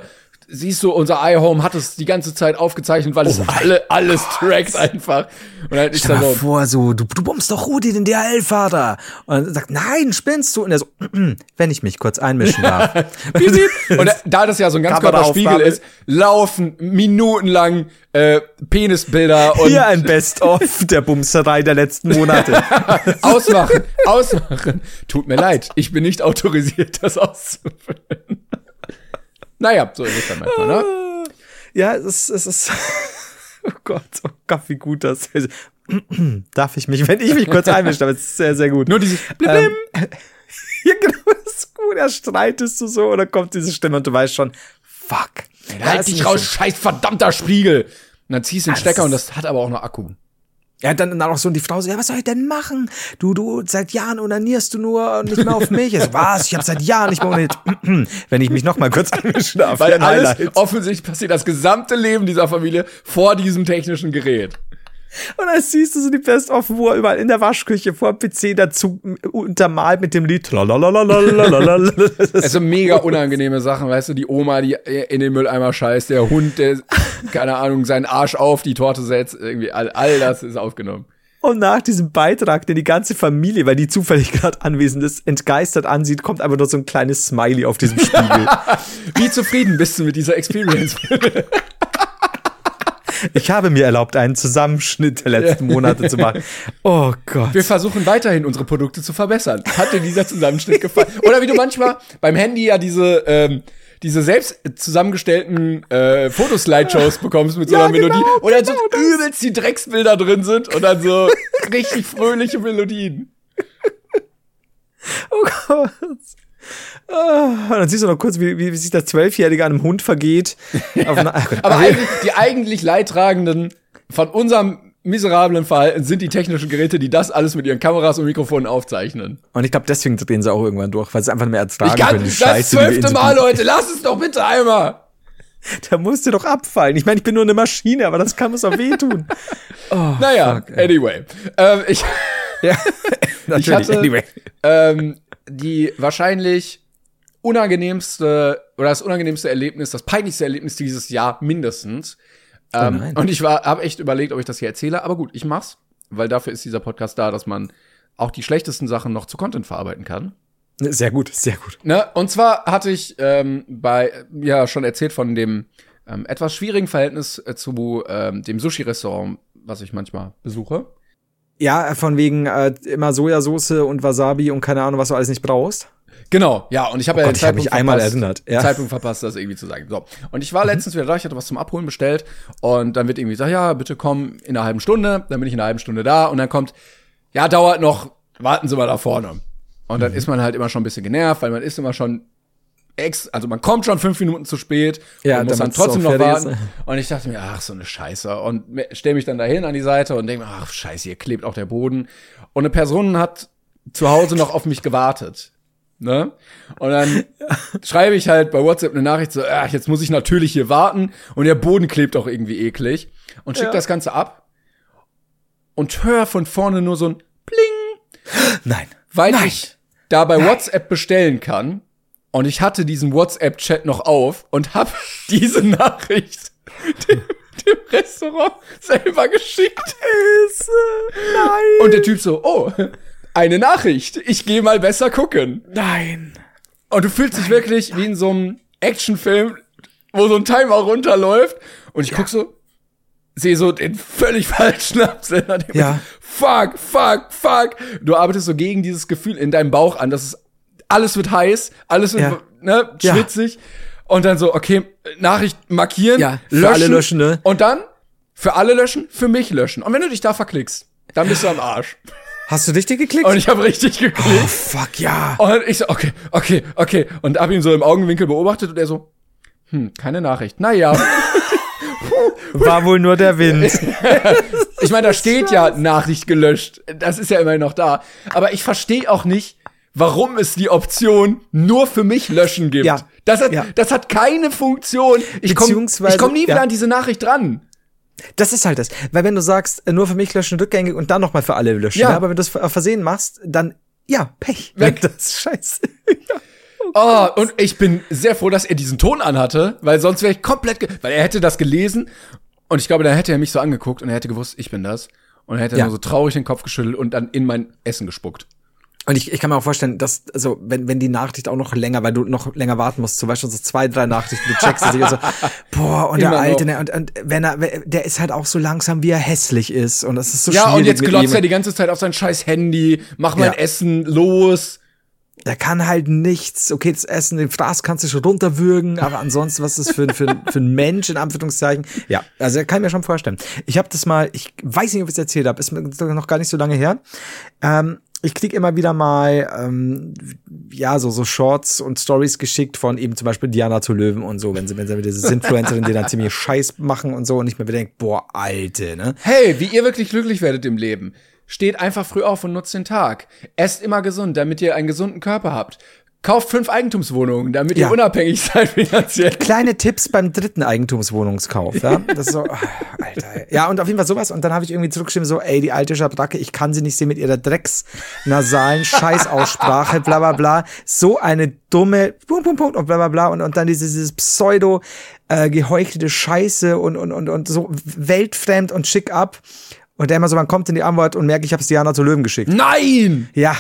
siehst du, unser iHome hat es die ganze Zeit aufgezeichnet, weil es alles trackt einfach. Und dann Stell dir mal vor, so, du bombst doch Rudi, den DHL-Fahrer. Und er sagt, nein, spinnst du? Und er so, wenn ich mich kurz einmischen darf. Und da das ja so ein Ganzkörperspiegel ist, laufen minutenlang Penisbilder und hier ein Best-of der Bumserei der letzten Monate. Ausmachen. Tut mir leid, ich bin nicht autorisiert, das auszufüllen. Naja, so ist es dann manchmal, ne? Ja, es ist oh Gott, wie gut das ist. Darf ich mich, wenn ich mich kurz einmische, aber es ist sehr, sehr gut. Nur dieses ja, genau, das ist gut. Da streitest du so und dann kommt diese Stimme und du weißt schon, fuck. Halt dich raus, scheiß verdammter Spiegel. Und dann ziehst du den Stecker und das hat aber auch noch Akku. Ja, dann auch so, und die Frau so, ja, was soll ich denn machen? Du, seit Jahren onanierst du nur und nicht mehr auf mich. Also, was? Ich habe seit Jahren nicht mehr onaniert. Wenn ich mich noch mal kurz einmischen darf. Weil alles, offensichtlich passiert das gesamte Leben dieser Familie vor diesem technischen Gerät. Und dann siehst du so die Best-of, wo er überall in der Waschküche vor dem PC dazu untermalt mit dem Lied. Also mega unangenehme Sachen, weißt du, die Oma, die in den Mülleimer scheißt, der Hund, der, keine Ahnung, seinen Arsch auf die Torte setzt, irgendwie all das ist aufgenommen. Und nach diesem Beitrag, den die ganze Familie, weil die zufällig gerade anwesend ist, entgeistert ansieht, kommt einfach nur so ein kleines Smiley auf diesem Spiegel. Wie zufrieden bist du mit dieser Experience? Ich habe mir erlaubt, einen Zusammenschnitt der letzten Monate zu machen. Oh Gott. Wir versuchen weiterhin, unsere Produkte zu verbessern. Hat dir dieser Zusammenschnitt gefallen? Oder wie du manchmal beim Handy ja diese selbst zusammengestellten Fotoslideshows bekommst mit so einer Melodie. Genau, oder so übelst die Drecksbilder drin sind und dann so richtig fröhliche Melodien. Oh Gott. Und dann siehst du noch kurz, wie sich das 12-Jährige an einem Hund vergeht. Aber die eigentlich Leidtragenden von unserem miserablen Verhalten sind die technischen Geräte, die das alles mit ihren Kameras und Mikrofonen aufzeichnen. Und ich glaube, deswegen drehen sie auch irgendwann durch, weil sie einfach nicht mehr ertragen können. Ich kann das Scheiße, 12. Mal, Leute, lass es doch bitte einmal. Da musst du doch abfallen. Ich meine, ich bin nur eine Maschine, aber das kann uns auch wehtun. Oh, naja, fuck, anyway. Ich hatte anyway. Die wahrscheinlich unangenehmste oder das unangenehmste Erlebnis, das peinlichste Erlebnis dieses Jahr mindestens. Und ich habe echt überlegt, ob ich das hier erzähle, aber gut, ich mach's, weil dafür ist dieser Podcast da, dass man auch die schlechtesten Sachen noch zu Content verarbeiten kann. Sehr gut, sehr gut. Ne? Und zwar hatte ich schon erzählt von dem etwas schwierigen Verhältnis zu dem Sushi-Restaurant, was ich manchmal besuche. Ja, von wegen immer Sojasauce und Wasabi und keine Ahnung, was du alles nicht brauchst. Genau, ja, und ich habe den Zeitpunkt verpasst, das irgendwie zu sagen. So. Und ich war letztens wieder da, ich hatte was zum Abholen bestellt und dann wird irgendwie gesagt, ja, bitte komm in einer halben Stunde, dann bin ich in einer halben Stunde da und dann kommt, ja, dauert noch, warten Sie mal da vorne. Und dann ist man halt immer schon ein bisschen genervt, weil man ist immer schon also man kommt schon 5 Minuten zu spät und muss dann trotzdem noch warten. Ist. Und ich dachte mir, ach, so eine Scheiße. Und stell mich dann dahin an die Seite und denke mir, ach, Scheiße, hier klebt auch der Boden. Und eine Person hat zu Hause noch auf mich gewartet. Ne? Und dann schreibe ich halt bei WhatsApp eine Nachricht so, ach, jetzt muss ich natürlich hier warten und der Boden klebt auch irgendwie eklig. Und schick das Ganze ab und hör von vorne nur so ein Pling. Nein. Weil ich da bei WhatsApp bestellen kann. Und ich hatte diesen WhatsApp-Chat noch auf und hab diese Nachricht dem Restaurant selber geschickt. Nein. Und der Typ so, oh, eine Nachricht. Ich gehe mal besser gucken. Nein. Und du fühlst dich wirklich wie in so einem Actionfilm, wo so ein Timer runterläuft. Und ich guck so, sehe so den völlig falschen Absender. Ja. Fuck. Du arbeitest so gegen dieses Gefühl in deinem Bauch an, dass es alles wird heiß, alles wird schwitzig. Und dann so, okay, Nachricht markieren, löschen. Alle löschen, ne? Und dann für alle löschen, für mich löschen. Und wenn du dich da verklickst, dann bist du am Arsch. Hast du richtig geklickt? Und ich habe richtig geklickt. Oh, fuck, ja. Und ich so, okay. Und hab ihn so im Augenwinkel beobachtet und er so, keine Nachricht. Naja. War wohl nur der Wind. Ich meine, da steht ja Nachricht gelöscht. Das ist ja immerhin noch da. Aber ich verstehe auch nicht, warum es die Option nur für mich löschen gibt. Ja. Das hat keine Funktion. Ich komm nie wieder an diese Nachricht dran. Das ist halt das. Weil wenn du sagst, nur für mich löschen rückgängig und dann nochmal für alle löschen. Ja. Aber wenn du es auf Versehen machst, dann, Pech. Weg. Das ist scheiße. Oh, und ich bin sehr froh, dass er diesen Ton anhatte, weil sonst wäre ich komplett, weil er hätte das gelesen und ich glaube, da hätte er mich so angeguckt und er hätte gewusst, ich bin das. Und er hätte nur so traurig den Kopf geschüttelt und dann in mein Essen gespuckt. Und ich kann mir auch vorstellen, dass, also, wenn die Nachricht auch noch länger, weil du noch länger warten musst, zum Beispiel so 2, 3 Nachrichten, du checkst und so, boah, und der Alte, ne, und der ist halt auch so langsam, wie er hässlich ist, und das ist so schwierig. Ja, und jetzt glotzt er die ganze Zeit auf sein scheiß Handy, mach mein Essen, los. Der kann halt nichts. Okay, das Essen, den Fraß kannst du schon runterwürgen, aber ansonsten, was ist das für ein Mensch, in Anführungszeichen? Ja, also kann ich mir schon vorstellen. Ich habe das mal, ich weiß nicht, ob ich es erzählt habe, ist mir noch gar nicht so lange her. Ich krieg immer wieder mal, so Shorts und Stories geschickt von eben zum Beispiel Diana zu Löwen und so, wenn sie mit diese Influencerin, die dann ziemlich Scheiß machen und so und ich mir wieder denke, boah, Alte, ne? Hey, wie ihr wirklich glücklich werdet im Leben. Steht einfach früh auf und nutzt den Tag. Esst immer gesund, damit ihr einen gesunden Körper habt. Kauft 5 Eigentumswohnungen, damit ihr unabhängig seid finanziell. Kleine Tipps beim 3. Eigentumswohnungskauf, ja. Das ist so, Alter. Ja, und auf jeden Fall sowas. Und dann habe ich irgendwie zurückgeschrieben, so, ey, die alte Schabracke, ich kann sie nicht sehen mit ihrer drecksnasalen Scheißaussprache, bla bla bla. So eine dumme Punkt und bla bla bla. Und dann dieses Pseudo geheuchelte Scheiße und so weltfremd und schick ab. Und der immer so, man kommt in die Antwort und merkt, ich hab's Diana zu Löwen geschickt. Nein! Ja.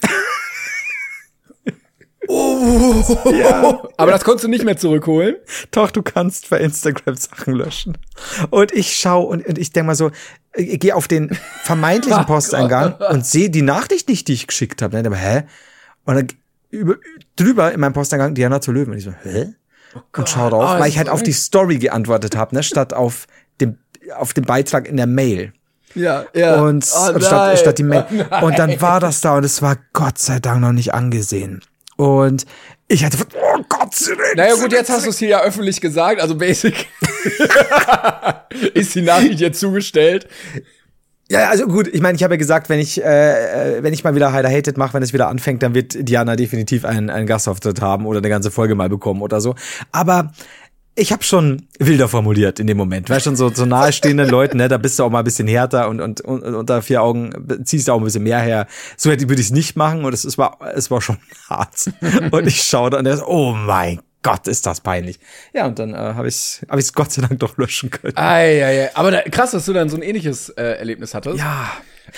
Aber das konntest du nicht mehr zurückholen. Doch, du kannst bei Instagram Sachen löschen. Und ich schaue und ich denke mal so, ich gehe auf den vermeintlichen Posteingang und sehe die Nachricht nicht, die ich geschickt habe. Aber hä? Und dann drüber in meinem Posteingang Diana zu Löwen. Und ich so, hä? Und schau drauf, weil ich halt auf die Story geantwortet habe, ne, statt auf dem Beitrag in der Mail. Ja. Und statt die Mail. Und dann war das da und es war Gott sei Dank noch nicht angesehen. Und ich hatte, oh Gott sei Dank. Naja gut, jetzt hast du es hier ja öffentlich gesagt, also basic ist die Nachricht jetzt zugestellt. Ja, also gut, ich meine, ich habe ja gesagt, wenn ich mal wieder Heider Hated mache, wenn es wieder anfängt, dann wird Diana definitiv einen Gastauftritt haben oder eine ganze Folge mal bekommen oder so. Aber ich habe schon wilder formuliert in dem Moment. Weißt schon, so nahestehenden Leuten, ne, da bist du auch mal ein bisschen härter und unter 4 Augen ziehst du auch ein bisschen mehr her. So würde ich es nicht machen und es war schon hart. Und ich schaue da und der so, oh mein Gott, ist das peinlich. Ja, und dann habe ich's Gott sei Dank doch löschen können. Aber krass, dass du dann so ein ähnliches Erlebnis hattest. Ja.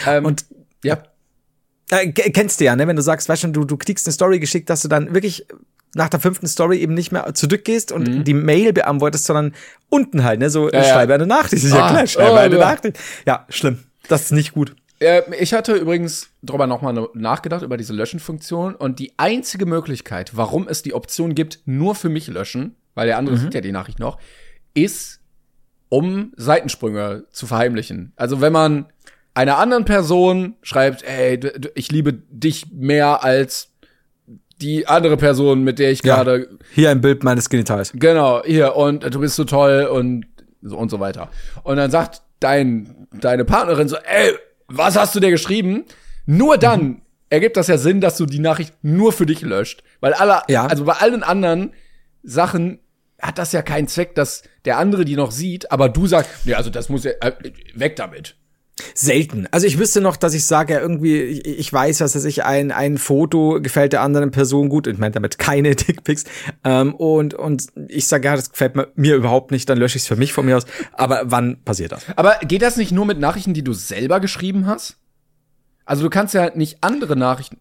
Kennst du ja, ne, wenn du sagst, weißt du, du kriegst eine Story geschickt, dass du dann wirklich nach der 5. Story eben nicht mehr zurückgehst und die Mail beantwortest, sondern unten halt, ne, so schreibe eine Nachricht. Das ist ja klar, schreibe eine Nachricht. Ja, schlimm. Das ist nicht gut. Ich hatte übrigens drüber nochmal nachgedacht, über diese Löschen-Funktion und die einzige Möglichkeit, warum es die Option gibt, nur für mich löschen, weil der andere sieht ja die Nachricht noch, ist, um Seitensprünge zu verheimlichen. Also wenn man einer anderen Person schreibt, ey, ich liebe dich mehr als die andere Person, mit der ich gerade... Hier ein Bild meines Genitals. Genau, hier, und du bist so toll und so weiter. Und dann sagt deine Partnerin so, ey, was hast du dir geschrieben? Nur dann ergibt das ja Sinn, dass du die Nachricht nur für dich löscht. Weil also bei allen anderen Sachen hat das ja keinen Zweck, dass der andere die noch sieht, aber du sagst, nee, also das muss ja weg damit. Selten. Also ich wüsste noch, dass ich sage, ja irgendwie, ich weiß, dass ein Foto gefällt der anderen Person gut. Ich meine damit keine Dickpics. Und ich sage, ja, das gefällt mir überhaupt nicht, dann lösche ich es für mich von mir aus. Aber wann passiert das? Aber geht das nicht nur mit Nachrichten, die du selber geschrieben hast? Also du kannst ja nicht andere Nachrichten.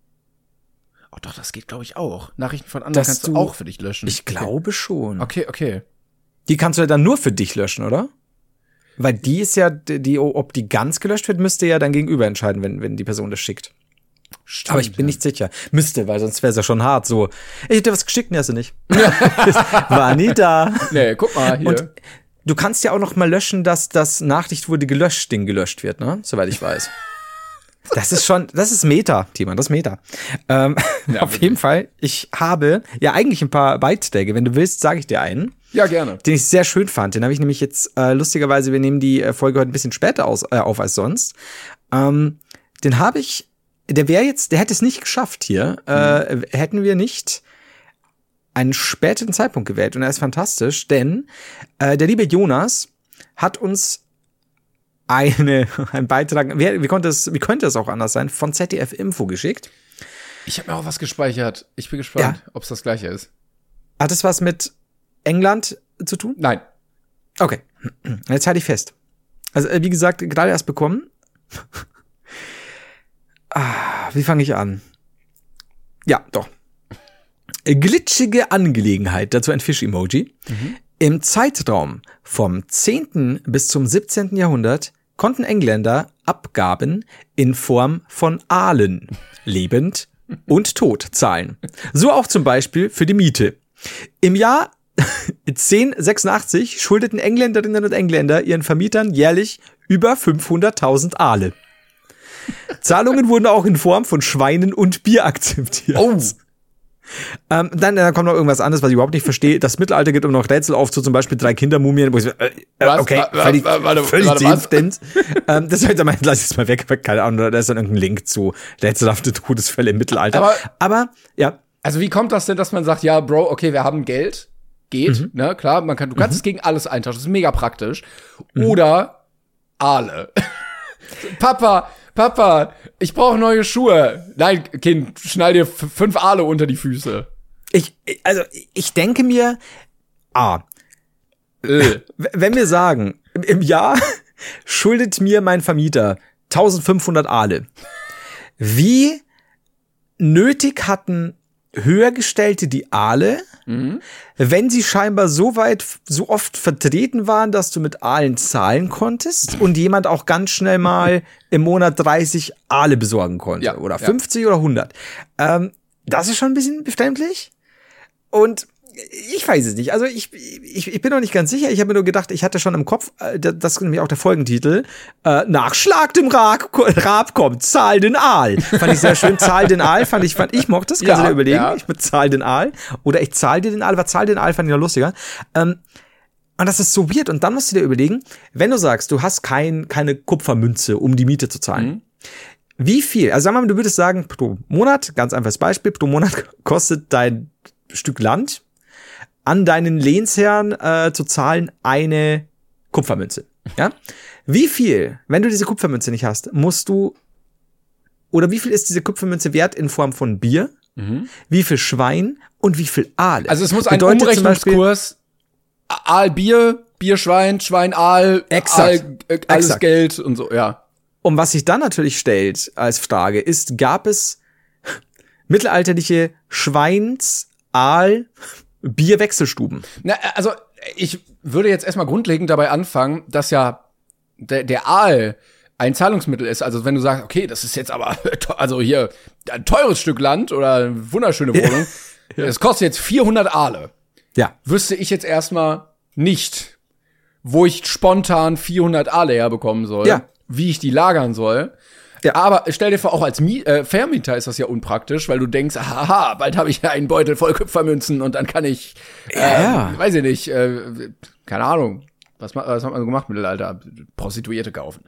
Oh doch, das geht, glaube ich, auch. Nachrichten von anderen kannst du auch für dich löschen. Ich glaube schon. Okay. Die kannst du ja dann nur für dich löschen, oder? Weil die ist ja, ob die ganz gelöscht wird, müsste ja dein Gegenüber entscheiden, wenn die Person das schickt. Stimmt, aber ich bin nicht sicher. Müsste, weil sonst wäre es ja schon hart. So, ich hätte was geschickt, hast du nicht. War nie da. Nee, guck mal hier. Und du kannst ja auch noch mal löschen, dass das Nachricht wurde gelöscht, Ding gelöscht wird, ne? Soweit ich weiß. Das ist Meta, Timon, das ist Meta. Auf jeden Fall, ich habe ja eigentlich ein paar Beiträge. Wenn du willst, sage ich dir einen. Ja, gerne. Den ich sehr schön fand. Den habe ich nämlich jetzt, lustigerweise, wir nehmen die Folge heute ein bisschen später auf als sonst. Den habe ich, der hätte es nicht geschafft hier, hätten wir nicht einen späteren Zeitpunkt gewählt. Und er ist fantastisch, denn der liebe Jonas hat uns ein Beitrag, wie könnte es auch anders sein, von ZDF Info geschickt. Ich habe mir auch was gespeichert. Ich bin gespannt, ob es das gleiche ist. Hat es was mit England zu tun? Nein. Okay, jetzt halte ich fest. Also, wie gesagt, gerade erst bekommen. Wie fange ich an? Ja, doch. Glitschige Angelegenheit, dazu ein Fisch-Emoji. Im Zeitraum vom 10. bis zum 17. Jahrhundert konnten Engländer Abgaben in Form von Aalen, lebend und tot, zahlen. So auch zum Beispiel für die Miete. Im Jahr 1086 schuldeten Engländerinnen und Engländer ihren Vermietern jährlich über 500.000 Aale. Zahlungen wurden auch in Form von Schweinen und Bier akzeptiert. Oh. Dann kommt noch irgendwas anderes, was ich überhaupt nicht verstehe. Das Mittelalter gibt immer noch Rätsel auf, so zum Beispiel 3 Kindermumien, wo ich so, okay, völlig dezent. Das lasse ich jetzt mal weg, keine Ahnung, da ist dann irgendein Link zu rätselhafte Todesfälle im Mittelalter. Aber ja. Also wie kommt das denn, dass man sagt, ja, Bro, okay, wir haben Geld, geht, ne, klar, du kannst es gegen alles eintauschen, das ist mega praktisch. Oder Aale. Papa, ich brauche neue Schuhe. Nein, Kind, schnall dir 5 Aale unter die Füße. Ich denke mir, wenn wir sagen, im Jahr schuldet mir mein Vermieter 1500 Aale. Wie nötig hatten Höhergestellte die Aale, wenn sie scheinbar so oft vertreten waren, dass du mit Aalen zahlen konntest und jemand auch ganz schnell mal im Monat 30 Aale besorgen konnte oder 50 oder 100. Das ist schon ein bisschen befremdlich und ich weiß es nicht. Also ich bin noch nicht ganz sicher. Ich habe mir nur gedacht, ich hatte schon im Kopf, das ist nämlich auch der Folgentitel, nach Schlag dem Rab kommt, zahl den Aal. Fand ich sehr schön, zahl den Aal, fand ich mochte das, kannst du dir überlegen. Ja. Ich bezahl den Aal. Oder ich zahl dir den Aal, aber zahl den Aal fand ich noch lustiger. Und das ist so weird. Und dann musst du dir überlegen, wenn du sagst, du hast keine Kupfermünze, um die Miete zu zahlen. Wie viel, also sagen wir mal, du würdest sagen, pro Monat, ganz einfaches Beispiel, pro Monat kostet dein Stück Land an deinen Lehnsherrn zu zahlen eine Kupfermünze. Ja? Wie viel, wenn du diese Kupfermünze nicht hast, oder wie viel ist diese Kupfermünze wert in Form von Bier? Wie viel Schwein und wie viel Aale? Also es muss ein Umrechnungskurs Aal Bier, Bier Schwein, Schwein Aal, Aal, alles Geld und so, ja. Und was sich dann natürlich stellt als Frage ist, gab es mittelalterliche Schweins-Aal Bierwechselstuben? Na, also ich würde jetzt erstmal grundlegend dabei anfangen, dass ja der Aal ein Zahlungsmittel ist. Also wenn du sagst, okay, das ist jetzt aber also hier ein teures Stück Land oder eine wunderschöne Wohnung, das kostet jetzt 400 Aale. Ja. Wüsste ich jetzt erstmal nicht, wo ich spontan 400 Aale herbekommen soll, wie ich die lagern soll. Ja. Aber stell dir vor, auch als Vermieter ist das ja unpraktisch, weil du denkst, haha, bald habe ich ja einen Beutel voll Kupfermünzen und dann kann ich, weiß ich nicht, keine Ahnung, was hat man so gemacht im Mittelalter? Prostituierte kaufen.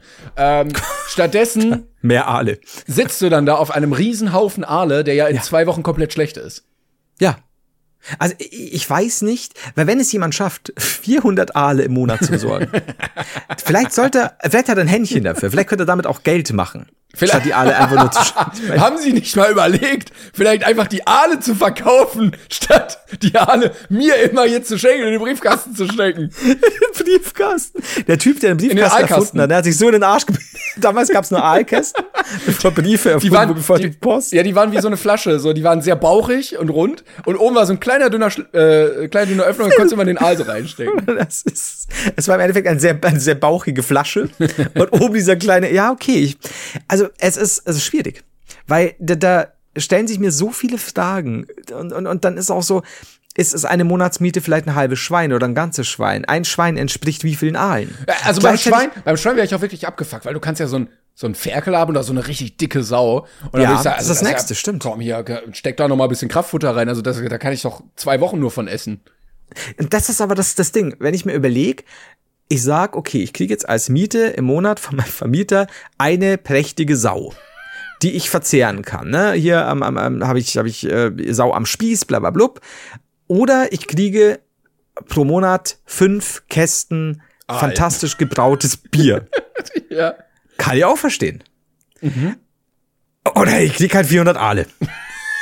Stattdessen mehr Aale. Sitzt du dann da auf einem Riesenhaufen Aale, der ja in 2 Wochen komplett schlecht ist. Ja. Also ich weiß nicht, weil wenn es jemand schafft, 400 Aale im Monat zu besorgen, vielleicht hat er ein Händchen dafür, vielleicht könnte er damit auch Geld machen. Statt die Aale einfach nur zu schaffen. Haben Sie nicht mal überlegt, vielleicht einfach die Aale zu verkaufen, statt die Aale mir immer jetzt zu schenken und in den Briefkasten zu stecken? Briefkasten? Der Typ, der den Briefkasten erfunden hat, der hat sich so in den Arsch Damals gab's nur Aalkästen, bevor Briefe erfunden bevor die Post. Ja, die waren wie so eine Flasche, so, die waren sehr bauchig und rund und oben war so ein kleine dünne Öffnung, da konntest du immer den Aal so reinstecken. Es war im Endeffekt eine sehr bauchige Flasche und oben dieser kleine, ja, okay, also es ist schwierig, weil da stellen sich mir so viele Fragen und dann ist auch so, ist es eine Monatsmiete vielleicht ein halbes Schwein oder ein ganzes Schwein? Ein Schwein entspricht wie vielen Aalen? Also beim Schwein wäre ich auch wirklich abgefuckt, weil du kannst ja so ein Ferkel haben oder so eine richtig dicke Sau. Und ja, sagen, also das ist das Nächste, stimmt. Komm hier, steck da noch mal ein bisschen Kraftfutter rein, also da kann ich doch 2 Wochen nur von essen. Das ist aber das Ding, wenn ich mir überlege, ich sag, okay, ich kriege jetzt als Miete im Monat von meinem Vermieter eine prächtige Sau, die ich verzehren kann. Ne? Hier habe ich Sau am Spieß, blablabla. Oder ich kriege pro Monat 5 Kästen fantastisch gebrautes Bier. Ja. Kann ich auch verstehen. Oder ich kriege halt 400 Aale.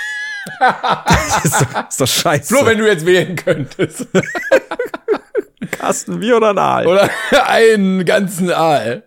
ist doch scheiße. Flo, wenn du jetzt wählen könntest. Carsten, Bier oder ein Aal? Oder einen ganzen Aal.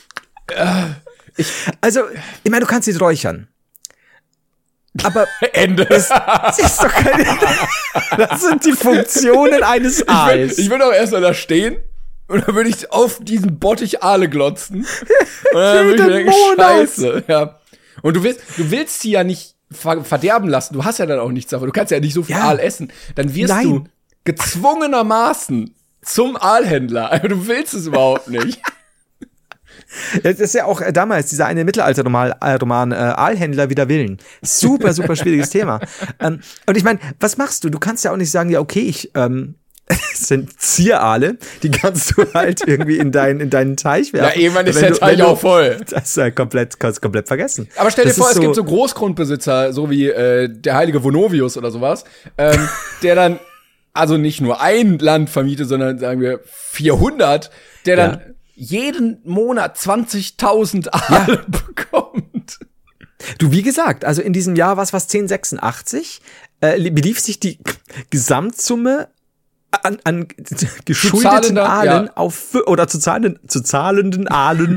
Also, ich meine, du kannst ihn räuchern. Aber Ende. Das ist doch keine. Das sind die Funktionen eines Aals. Ich würde auch erst mal da stehen und dann würde ich auf diesen Bottich Aale glotzen. Und dann würde ich mir denken, scheiße. Ja. Und du willst sie ja nicht verderben lassen. Du hast ja dann auch nichts davon. Du kannst ja nicht so viel Aal essen. Dann wirst du gezwungenermaßen zum Aalhändler. Also du willst es überhaupt nicht. Das ist ja auch damals dieser eine Mittelalterroman Aalhändler wider Willen. Super, super schwieriges Thema. Und ich meine, was machst du? Du kannst ja auch nicht sagen, ja, okay, es sind Zieraale, die kannst du halt irgendwie in deinen Teich werfen. Ja, irgendwann ist der Teich auch voll. Das ist ja kannst komplett vergessen. Aber stell dir vor, es gibt so Großgrundbesitzer, so wie der heilige Vonovius oder sowas, der dann also nicht nur ein Land vermietet, sondern sagen wir 400, der dann jeden Monat 20.000 Aale bekommt. Du, wie gesagt, also in diesem Jahr, was 1086, belief sich die Gesamtsumme an geschuldeten Aalen zu zahlenden Aalen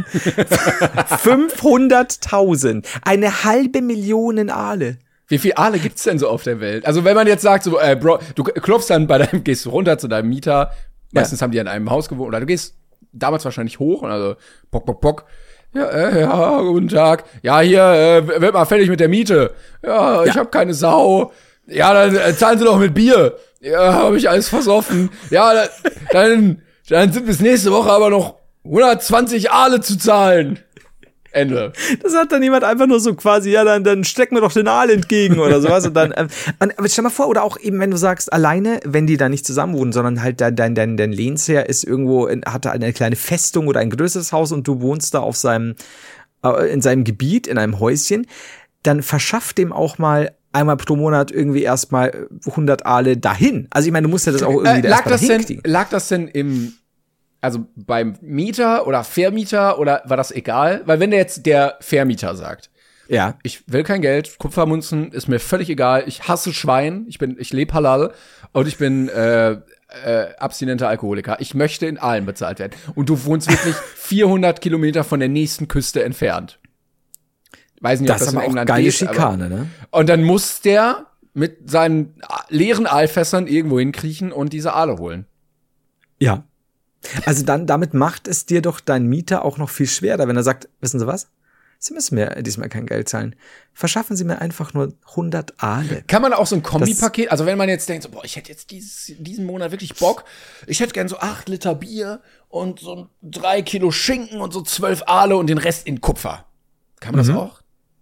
500.000. 500.000 Aale. Wie viel Aale gibt's denn so auf der Welt? Also wenn man jetzt sagt, so, Bro, du klopfst dann gehst runter zu deinem Mieter, meistens haben die in einem Haus gewohnt, oder du gehst damals wahrscheinlich hoch und also pock. Ja, guten Tag. Ja, hier, wird mal fertig mit der Miete. Ja, ich habe keine Sau. Ja, dann zahlen Sie doch mit Bier. Ja, habe ich alles versoffen. Ja, dann sind bis nächste Woche aber noch 120 Aale zu zahlen. Ende. Das hat dann jemand einfach nur so quasi, ja, dann steck mir doch den Aal entgegen oder sowas. Und dann, aber stell mal vor, oder auch eben, wenn du sagst, alleine, wenn die da nicht zusammen wohnen, sondern halt dein Lehnsherr ist irgendwo, hat da eine kleine Festung oder ein größeres Haus und du wohnst da in seinem Gebiet, in einem Häuschen, dann verschafft dem auch mal einmal pro Monat irgendwie erstmal 100 Aale dahin. Also ich meine, du musst ja das auch irgendwie lag das denn also beim Mieter oder Vermieter oder war das egal? Weil wenn der Vermieter sagt, ja, ich will kein Geld, Kupfermünzen ist mir völlig egal, ich hasse Schwein, ich lebe halal und ich bin abstinenter Alkoholiker. Ich möchte in Aalen bezahlt werden. Und du wohnst wirklich 400 Kilometer von der nächsten Küste entfernt. Weiß nicht, ob das in England geile Schikane, ne? Und dann muss der mit seinen leeren Aalfässern irgendwo hinkriechen und diese Aale holen. Ja. Also damit macht es dir doch dein Mieter auch noch viel schwerer, wenn er sagt, wissen Sie was? Sie müssen mir diesmal kein Geld zahlen. Verschaffen Sie mir einfach nur 100 Aale. Kann man auch so ein Kombipaket, also wenn man jetzt denkt, so, boah, ich hätte jetzt diesen Monat wirklich Bock, ich hätte gern so 8 Liter Bier und so 3 Kilo Schinken und so 12 Aale und den Rest in Kupfer. Kann man das auch?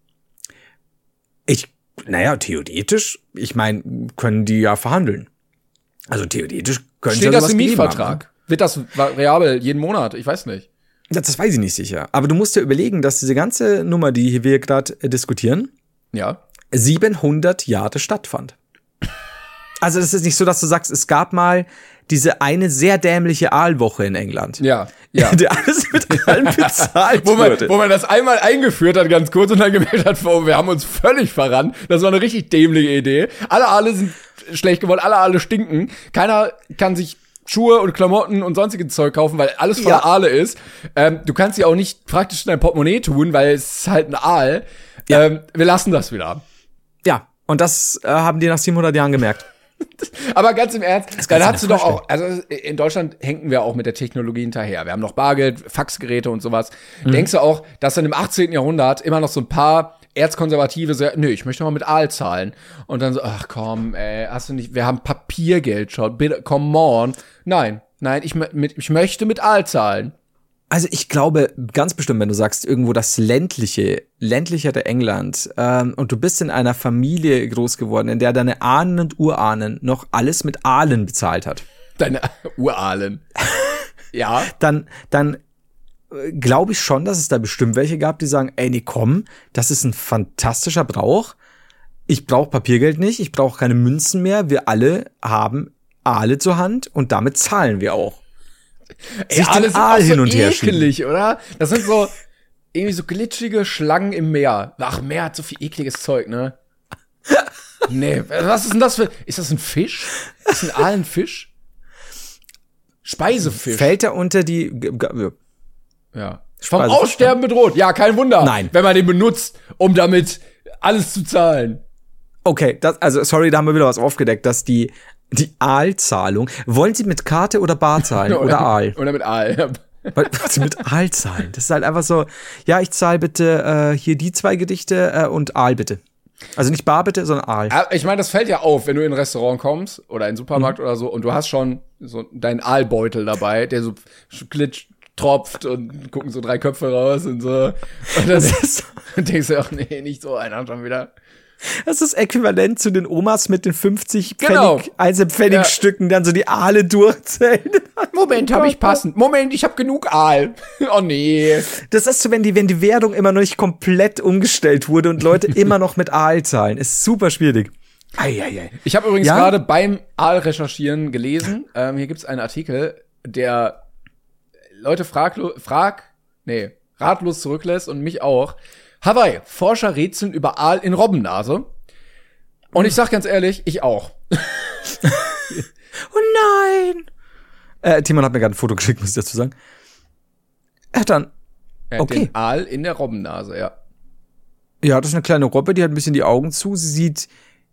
Naja, theoretisch, ich meine, können die ja verhandeln. Also theoretisch können sie ja sowas geben. Steht das im Mietvertrag? Wird das variabel jeden Monat? Ich weiß nicht. Das weiß ich nicht sicher. Aber du musst dir überlegen, dass diese ganze Nummer, die wir gerade diskutieren, 700 Jahre stattfand. Also das ist nicht so, dass du sagst, es gab mal diese eine sehr dämliche Aalwoche in England. Ja. Der alles mit Aalen bezahlt wurde. Wo man das einmal eingeführt hat, ganz kurz, und dann gemerkt hat, oh, wir haben uns völlig verrannt. Das war eine richtig dämliche Idee. Alle Aale sind schlecht geworden, alle Aale stinken. Keiner kann sich Schuhe und Klamotten und sonstiges Zeug kaufen, weil alles voller Aale ist. Du kannst sie auch nicht praktisch in dein Portemonnaie tun, weil es ist halt ein Aal. Wir lassen das wieder. Ja, und das haben die nach 700 Jahren gemerkt. Aber ganz im Ernst, dann hast du doch auch, also in Deutschland hängen wir auch mit der Technologie hinterher. Wir haben noch Bargeld, Faxgeräte und sowas. Denkst du auch, dass dann im 18. Jahrhundert immer noch so ein paar Erzkonservative sagen, nö, ich möchte mal mit Aal zahlen. Und dann so, ach komm, hast du nicht, wir haben Papiergeld schon, bitte, come on. Nein, ich möchte mit Aal zahlen. Also ich glaube ganz bestimmt, wenn du sagst, irgendwo das ländlichere England und du bist in einer Familie groß geworden, in der deine Ahnen und Urahnen noch alles mit Aalen bezahlt hat. Deine Urahlen. Ja. Dann glaube ich schon, dass es da bestimmt welche gab, die sagen, ey, nee, komm, das ist ein fantastischer Brauch. Ich brauche Papiergeld nicht, ich brauche keine Münzen mehr. Wir alle haben Aale zur Hand und damit zahlen wir auch. Sich den Aal hin und her ekelig, oder? Das sind so irgendwie so glitschige Schlangen im Meer. Ach, Meer hat so viel ekliges Zeug, ne? Nee, was ist denn das für. Ist das ein Fisch? Ist ein Aal ein Fisch? Speisefisch. Fällt er unter die. Ja. Vom Aussterben bedroht. Ja, kein Wunder. Nein. Wenn man den benutzt, um damit alles zu zahlen. Okay, sorry, da haben wir wieder was aufgedeckt, dass die Aalzahlung. Wollen Sie mit Karte oder Bar zahlen? Oder Aal? Oder mit Aal. Was mit Aal zahlen? Das ist halt einfach so, ja, ich zahle bitte hier die 2 Gedichte und Aal bitte. Also nicht Bar bitte, sondern Aal. Ich meine, das fällt ja auf, wenn du in ein Restaurant kommst oder in einen Supermarkt oder so und du hast schon so deinen Aalbeutel dabei, der so glitscht, tropft und gucken so 3 Köpfe raus und so. Und dann denkst du auch, nee, nicht so einer schon wieder. Das ist äquivalent zu den Omas mit den 50 Genau. Pfennigstücken, dann so die Aale durchzählen. Moment, habe ich passend. Moment, ich habe genug Aal. Oh nee. Das ist so, wenn die Währung immer noch nicht komplett umgestellt wurde und Leute immer noch mit Aal zahlen. Ist super schwierig. Eieiei. Ich habe übrigens gerade beim Aal-Recherchieren gelesen, hier gibt's einen Artikel, der Leute ratlos zurücklässt und mich auch. Hawaii, Forscher rätseln über Aal in Robbennase. Und ich sag ganz ehrlich, ich auch. Oh nein! Timon hat mir gerade ein Foto geschickt, muss ich dazu sagen. Dann. Okay. Den Aal in der Robbennase, ja. Ja, das ist eine kleine Robbe, die hat ein bisschen die Augen zu. Sie sieht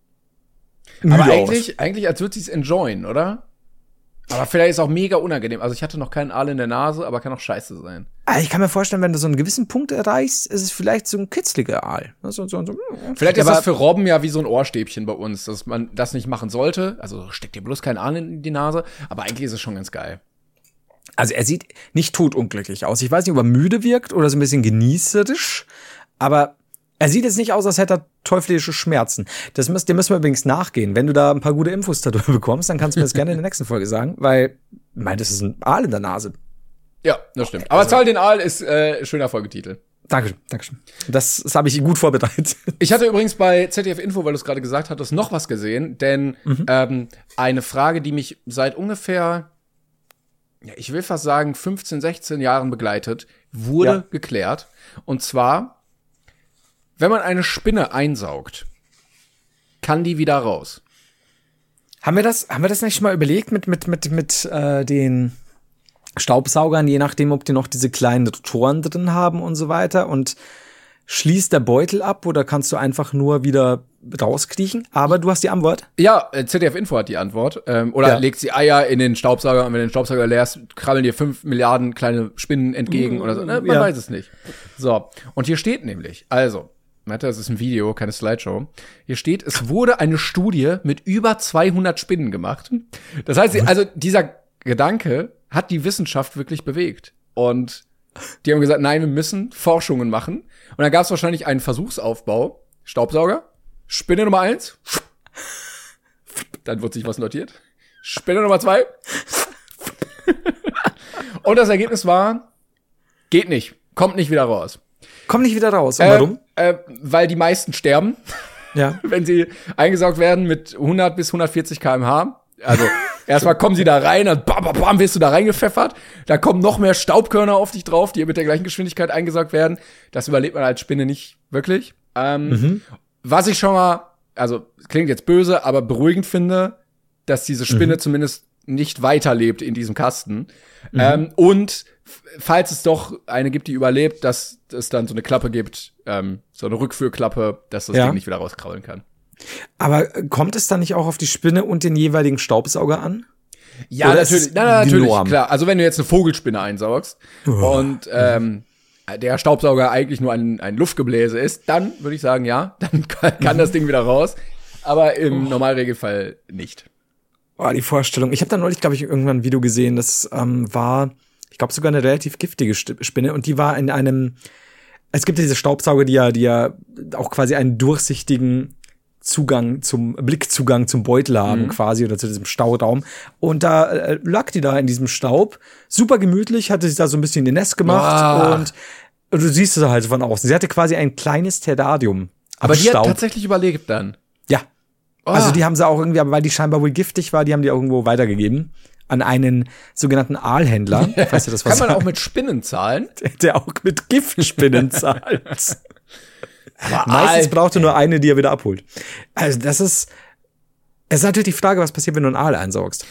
aber eigentlich als würde sie es enjoyen, oder? Aber vielleicht ist es auch mega unangenehm. Also ich hatte noch keinen Aal in der Nase, aber kann auch scheiße sein. Ich kann mir vorstellen, wenn du so einen gewissen Punkt erreichst, ist es vielleicht so ein kitzliger Aal. Vielleicht ist das für Robben ja wie so ein Ohrstäbchen bei uns, dass man das nicht machen sollte. Also steckt dir bloß keinen Aal in die Nase. Aber eigentlich ist es schon ganz geil. Also er sieht nicht totunglücklich aus. Ich weiß nicht, ob er müde wirkt oder so ein bisschen genießerisch. Aber er sieht jetzt nicht aus, als hätte er teuflische Schmerzen. Dem müssen wir übrigens nachgehen. Wenn du da ein paar gute Infos darüber bekommst, dann kannst du mir das gerne in der nächsten Folge sagen. Weil, ich meine, das ist ein Aal in der Nase. Ja, das stimmt. Aber Zahl den Aal ist schöner Folgetitel. Dankeschön. Das habe ich gut vorbereitet. Ich hatte übrigens bei ZDF Info, weil du es gerade gesagt hattest, noch was gesehen. Denn eine Frage, die mich seit ungefähr, ja, ich will fast sagen, 15, 16 Jahren begleitet, wurde geklärt. Und zwar, wenn man eine Spinne einsaugt, kann die wieder raus. Haben wir das nicht schon mal überlegt mit den Staubsaugern, je nachdem, ob die noch diese kleinen Rotoren drin haben und so weiter, und schließt der Beutel ab oder kannst du einfach nur wieder rauskriechen? Aber du hast die Antwort. Ja, ZDF Info hat die Antwort. Oder legt sie Eier in den Staubsauger und wenn du den Staubsauger leerst, krabbeln dir 5 Milliarden kleine Spinnen entgegen oder so. Man weiß es nicht. So, und hier steht nämlich, also, das ist ein Video, keine Slideshow. Hier steht, es wurde eine Studie mit über 200 Spinnen gemacht. Das heißt, also dieser Gedanke hat die Wissenschaft wirklich bewegt. Und die haben gesagt, nein, wir müssen Forschungen machen. Und dann gab es wahrscheinlich einen Versuchsaufbau. Staubsauger, Spinne Nummer 1. Dann wird sich was notiert. Spinne Nummer 2. Und das Ergebnis war, geht nicht, kommt nicht wieder raus. Kommt nicht wieder raus. Und warum? Weil die meisten sterben, wenn sie eingesaugt werden mit 100 bis 140 km/h. Also erstmal kommen sie da rein, dann bam, wirst du da reingepfeffert. Da kommen noch mehr Staubkörner auf dich drauf, die mit der gleichen Geschwindigkeit eingesaugt werden. Das überlebt man als Spinne nicht wirklich. Was ich schon mal, also klingt jetzt böse, aber beruhigend finde, dass diese Spinne zumindest nicht weiterlebt in diesem Kasten. Und falls es doch eine gibt, die überlebt, dass es dann so eine Klappe gibt, so eine Rückführklappe, dass das Ding nicht wieder rauskrabbeln kann. Aber kommt es dann nicht auch auf die Spinne und den jeweiligen Staubsauger an? Ja, natürlich, klar. Also wenn du jetzt eine Vogelspinne einsaugst und der Staubsauger eigentlich nur ein Luftgebläse ist, dann würde ich sagen, ja, dann kann das Ding wieder raus. Aber im Normalregelfall nicht. Die Vorstellung. Ich habe da neulich, glaube ich, irgendwann ein Video gesehen, das war, ich glaube, sogar eine relativ giftige Spinne, und die war in einem, es gibt ja diese Staubsauger, die ja auch quasi einen durchsichtigen Blickzugang zum Beutel haben, quasi, oder zu diesem Stauraum. Und da lag die da in diesem Staub, super gemütlich, hatte sich da so ein bisschen in den Nest gemacht, und du siehst es halt so von außen. Sie hatte quasi ein kleines Terrarium. Aber die hat tatsächlich überlebt dann? Ja. Also die haben sie auch irgendwie, aber weil die scheinbar wohl giftig war, die haben die irgendwo weitergegeben an einen sogenannten Aalhändler. Falls ihr das was Kann man auch mit Spinnen zahlen? Der auch mit Giftspinnen zahlt. Meistens braucht er nur eine, die er wieder abholt. Also es ist natürlich die Frage, was passiert, wenn du einen Aal einsaugst.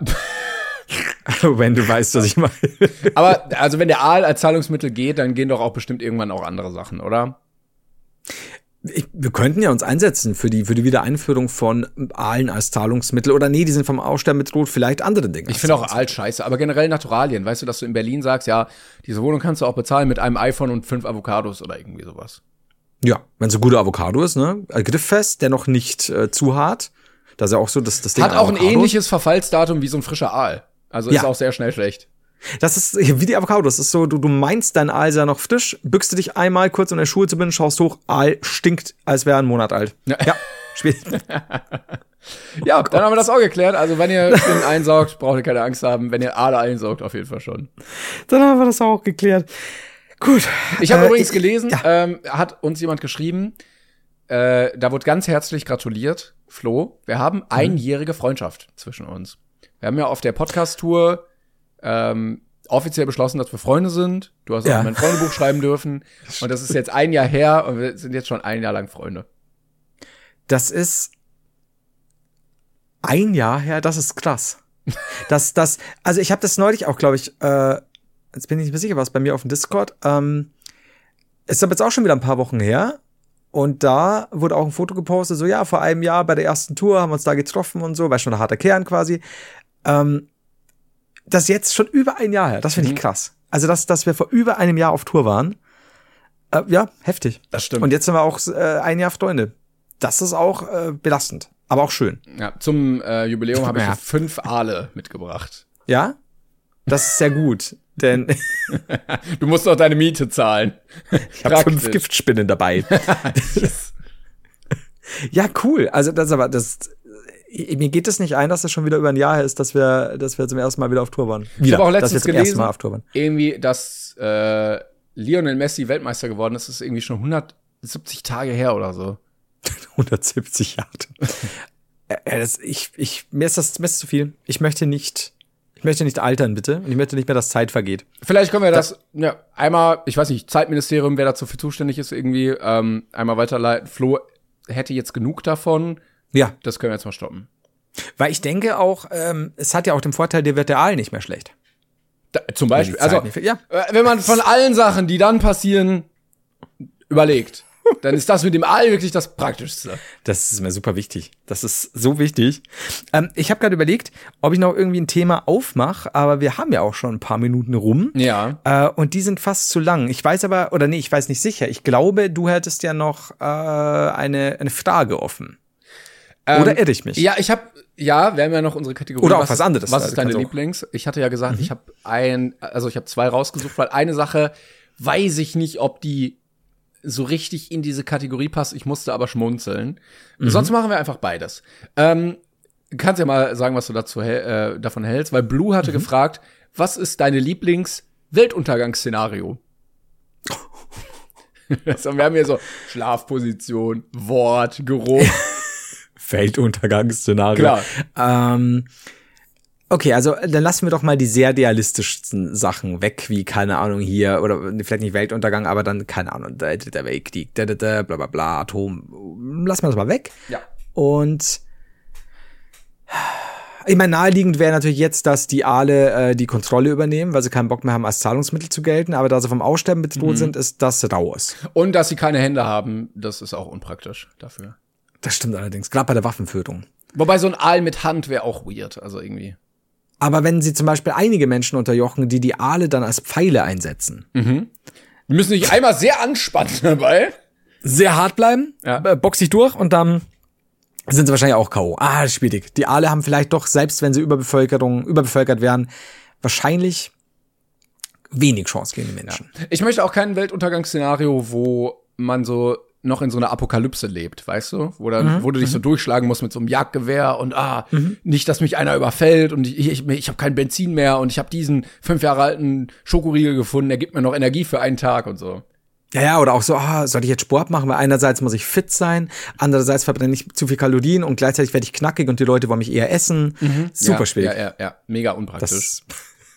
Wenn du weißt, was ich meine. Aber also wenn der Aal als Zahlungsmittel geht, dann gehen doch auch bestimmt irgendwann auch andere Sachen, oder? Wir könnten ja uns einsetzen für die Wiedereinführung von Aalen als Zahlungsmittel. Oder nee, die sind vom Aussterben bedroht, vielleicht andere Dinge. Ich finde auch Aal scheiße, aber generell Naturalien. Weißt du, dass du in Berlin sagst, ja, diese Wohnung kannst du auch bezahlen mit einem iPhone und 5 Avocados oder irgendwie sowas. Ja, wenn so gute Avocado ist, ne? Grifffest, der noch nicht zu hart. Das ist ja auch so das Ding. Hat auch ein ähnliches Verfallsdatum wie so ein frischer Aal. Also ist auch sehr schnell schlecht. Das ist wie die Avocados. Das ist so, du meinst, dein Aal sei noch frisch, bückst du dich einmal kurz, um in der Schuhe zu binden, schaust hoch, Aal stinkt, als wäre ein Monat alt. Ja, schwierig. Ja, dann haben wir das auch geklärt. Also wenn ihr Spinnen einsaugt, braucht ihr keine Angst haben. Wenn ihr Aale einsaugt, auf jeden Fall schon. Dann haben wir das auch geklärt. Gut. Ich habe übrigens gelesen, hat uns jemand geschrieben, da wurde ganz herzlich gratuliert, Flo. Wir haben einjährige Freundschaft zwischen uns. Wir haben ja auf der Podcast-Tour offiziell beschlossen, dass wir Freunde sind. Du hast auch mein Freundebuch schreiben dürfen. Und das ist jetzt ein Jahr her und wir sind jetzt schon ein Jahr lang Freunde. Das ist ein Jahr her, das ist krass. Also ich habe das neulich auch, glaube ich, jetzt bin ich nicht mehr sicher, was bei mir auf dem Discord. Ist aber jetzt auch schon wieder ein paar Wochen her. Und da wurde auch ein Foto gepostet, so ja, vor einem Jahr bei der ersten Tour haben wir uns da getroffen und so, war schon ein harter Kern quasi. Das ist jetzt schon über ein Jahr her, das finde ich krass. Also, dass wir vor über einem Jahr auf Tour waren, ja, heftig. Das stimmt. Und jetzt sind wir auch ein Jahr Freunde. Das ist auch belastend, aber auch schön. Ja, zum Jubiläum habe ich 5 Aale mitgebracht. Ja? Das ist sehr gut, denn du musst doch deine Miete zahlen. Ich habe 5 Giftspinnen dabei. Ja, cool. Also mir geht es nicht ein, dass es schon wieder über ein Jahr her ist, dass wir zum ersten Mal wieder auf Tour waren. Ich habe auch letztens dass wir zum ersten Mal auf Tour waren. Irgendwie, dass Lionel Messi Weltmeister geworden ist, ist irgendwie schon 170 Tage her oder so. 170 Jahre. Mir ist das zu viel. Ich möchte nicht altern, bitte. Und ich möchte nicht mehr, dass Zeit vergeht. Vielleicht können wir das einmal, ich weiß nicht, Zeitministerium, wer dazu für zuständig ist, irgendwie einmal weiterleiten. Flo hätte jetzt genug davon. Ja. Das können wir jetzt mal stoppen. Weil ich denke auch, es hat ja auch den Vorteil, dir wird der Aal nicht mehr schlecht. Zum Beispiel. Also, wenn man von allen Sachen, die dann passieren, überlegt, dann ist das mit dem Aal wirklich das Praktischste. Das ist mir super wichtig. Das ist so wichtig. Ich habe gerade überlegt, ob ich noch irgendwie ein Thema aufmache, aber wir haben ja auch schon ein paar Minuten rum. Ja. Und die sind fast zu lang. Ich weiß aber, oder nee, ich weiß nicht sicher. Ich glaube, du hättest ja noch eine Frage offen. Oder irre ich mich? Ja, wir haben ja noch unsere Kategorie. Oder auch was anderes. Was ist deine Lieblings? Ich hatte ja gesagt, ich habe 2 rausgesucht, weil eine Sache weiß ich nicht, ob die so richtig in diese Kategorie passt. Ich musste aber schmunzeln. Sonst machen wir einfach beides. Kannst ja mal sagen, was du davon hältst, weil Blue hatte gefragt, was ist deine Lieblings-Weltuntergangsszenario? Also, wir haben hier so Schlafposition, Wort, Geruch. Weltuntergangsszenario. Klar. Okay, also dann lassen wir doch mal die sehr realistischsten Sachen weg, wie, keine Ahnung, hier, oder vielleicht nicht Weltuntergang, aber dann, keine Ahnung, der Weltkrieg, bla bla bla, Atom. Lassen wir das mal weg. Ja. Und ich meine, naheliegend wäre natürlich jetzt, dass die Aale die Kontrolle übernehmen, weil sie keinen Bock mehr haben, als Zahlungsmittel zu gelten, aber da sie vom Aussterben bedroht sind, ist das raus. Und dass sie keine Hände haben, das ist auch unpraktisch dafür. Das stimmt allerdings, gerade bei der Waffenführung. Wobei so ein Aal mit Hand wäre auch weird, also irgendwie. Aber wenn sie zum Beispiel einige Menschen unterjochen, die Aale dann als Pfeile einsetzen. Die müssen sich einmal sehr anspannen dabei. Sehr hart bleiben, Ja. box sich durch und dann sind sie wahrscheinlich auch K.O. Das ist schwierig. Die Aale haben vielleicht doch, selbst wenn sie überbevölkert wären, wahrscheinlich wenig Chance gegen die Menschen. Ja. Ich möchte auch kein Weltuntergangsszenario, wo man so noch in so einer Apokalypse lebt, weißt du? Wo du dich so durchschlagen musst mit so einem Jagdgewehr und nicht, dass mich einer überfällt und ich habe kein Benzin mehr und ich habe diesen 5 Jahre alten Schokoriegel gefunden, der gibt mir noch Energie für einen Tag und so. Ja, oder auch so, soll ich jetzt Sport machen? Weil einerseits muss ich fit sein, andererseits verbrenne ich zu viel Kalorien und gleichzeitig werde ich knackig und die Leute wollen mich eher essen. Super schwierig. Ja, mega unpraktisch.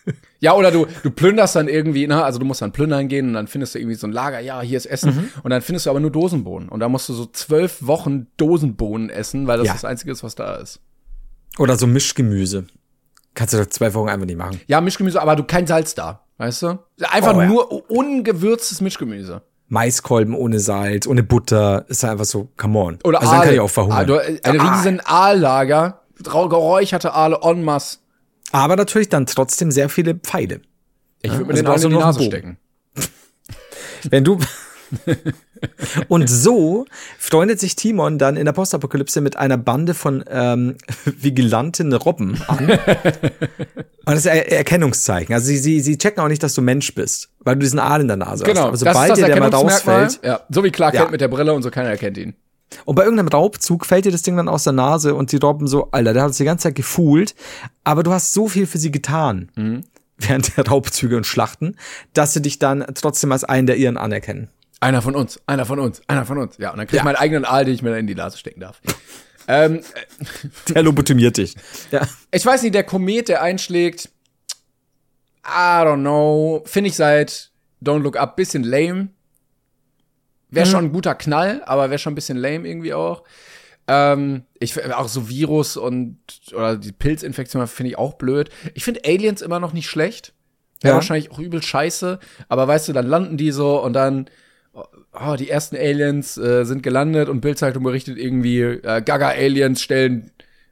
Ja, oder du plünderst dann irgendwie, ne, also du musst dann plündern gehen und dann findest du irgendwie so ein Lager, ja, hier ist Essen. Und dann findest du aber nur Dosenbohnen. Und da musst du so 12 Wochen Dosenbohnen essen, weil das das Einzige ist, was da ist. Oder so Mischgemüse. Kannst du doch 2 Wochen einfach nicht machen. Ja, Mischgemüse, aber du kein Salz da, weißt du? Einfach nur ungewürztes Mischgemüse. Maiskolben ohne Salz, ohne Butter, ist einfach so, come on. Oder also Aale. Dann kann ich auch verhungern. Ein riesen Aallager, geräucherte Aale en masse. Aber natürlich dann trotzdem sehr viele Pfeile. Ich würde mir den Aal in die Nase stecken. Wenn du Und so freundet sich Timon dann in der Postapokalypse mit einer Bande von vigilanten Robben an. Und das ist Erkennungszeichen. Also sie checken auch nicht, dass du Mensch bist, weil du diesen Aal in der Nase hast. Aber sobald dir der mal rausfällt. Ja, so wie Clark Kent mit der Brille und so, keiner erkennt ihn. Und bei irgendeinem Raubzug fällt dir das Ding dann aus der Nase und die Robben so, Alter, der hat uns die ganze Zeit gefühlt, aber du hast so viel für sie getan während der Raubzüge und Schlachten, dass sie dich dann trotzdem als einen der ihren anerkennen. Einer von uns. Ja, und dann krieg ich meinen eigenen Aal, den ich mir dann in die Nase stecken darf. Der lobotomiert dich. Ja. Ich weiß nicht, der Komet, der einschlägt, I don't know, finde ich seit Don't Look Up bisschen lame. Wäre schon ein guter Knall, aber wäre schon ein bisschen lame irgendwie auch. Ich auch so Virus oder die Pilzinfektion finde ich auch blöd. Ich finde Aliens immer noch nicht schlecht. Wäre wahrscheinlich auch übel scheiße. Aber weißt du, dann landen die so und dann die ersten Aliens sind gelandet und Bild-Zeitung berichtet irgendwie, Gaga-Aliens stellen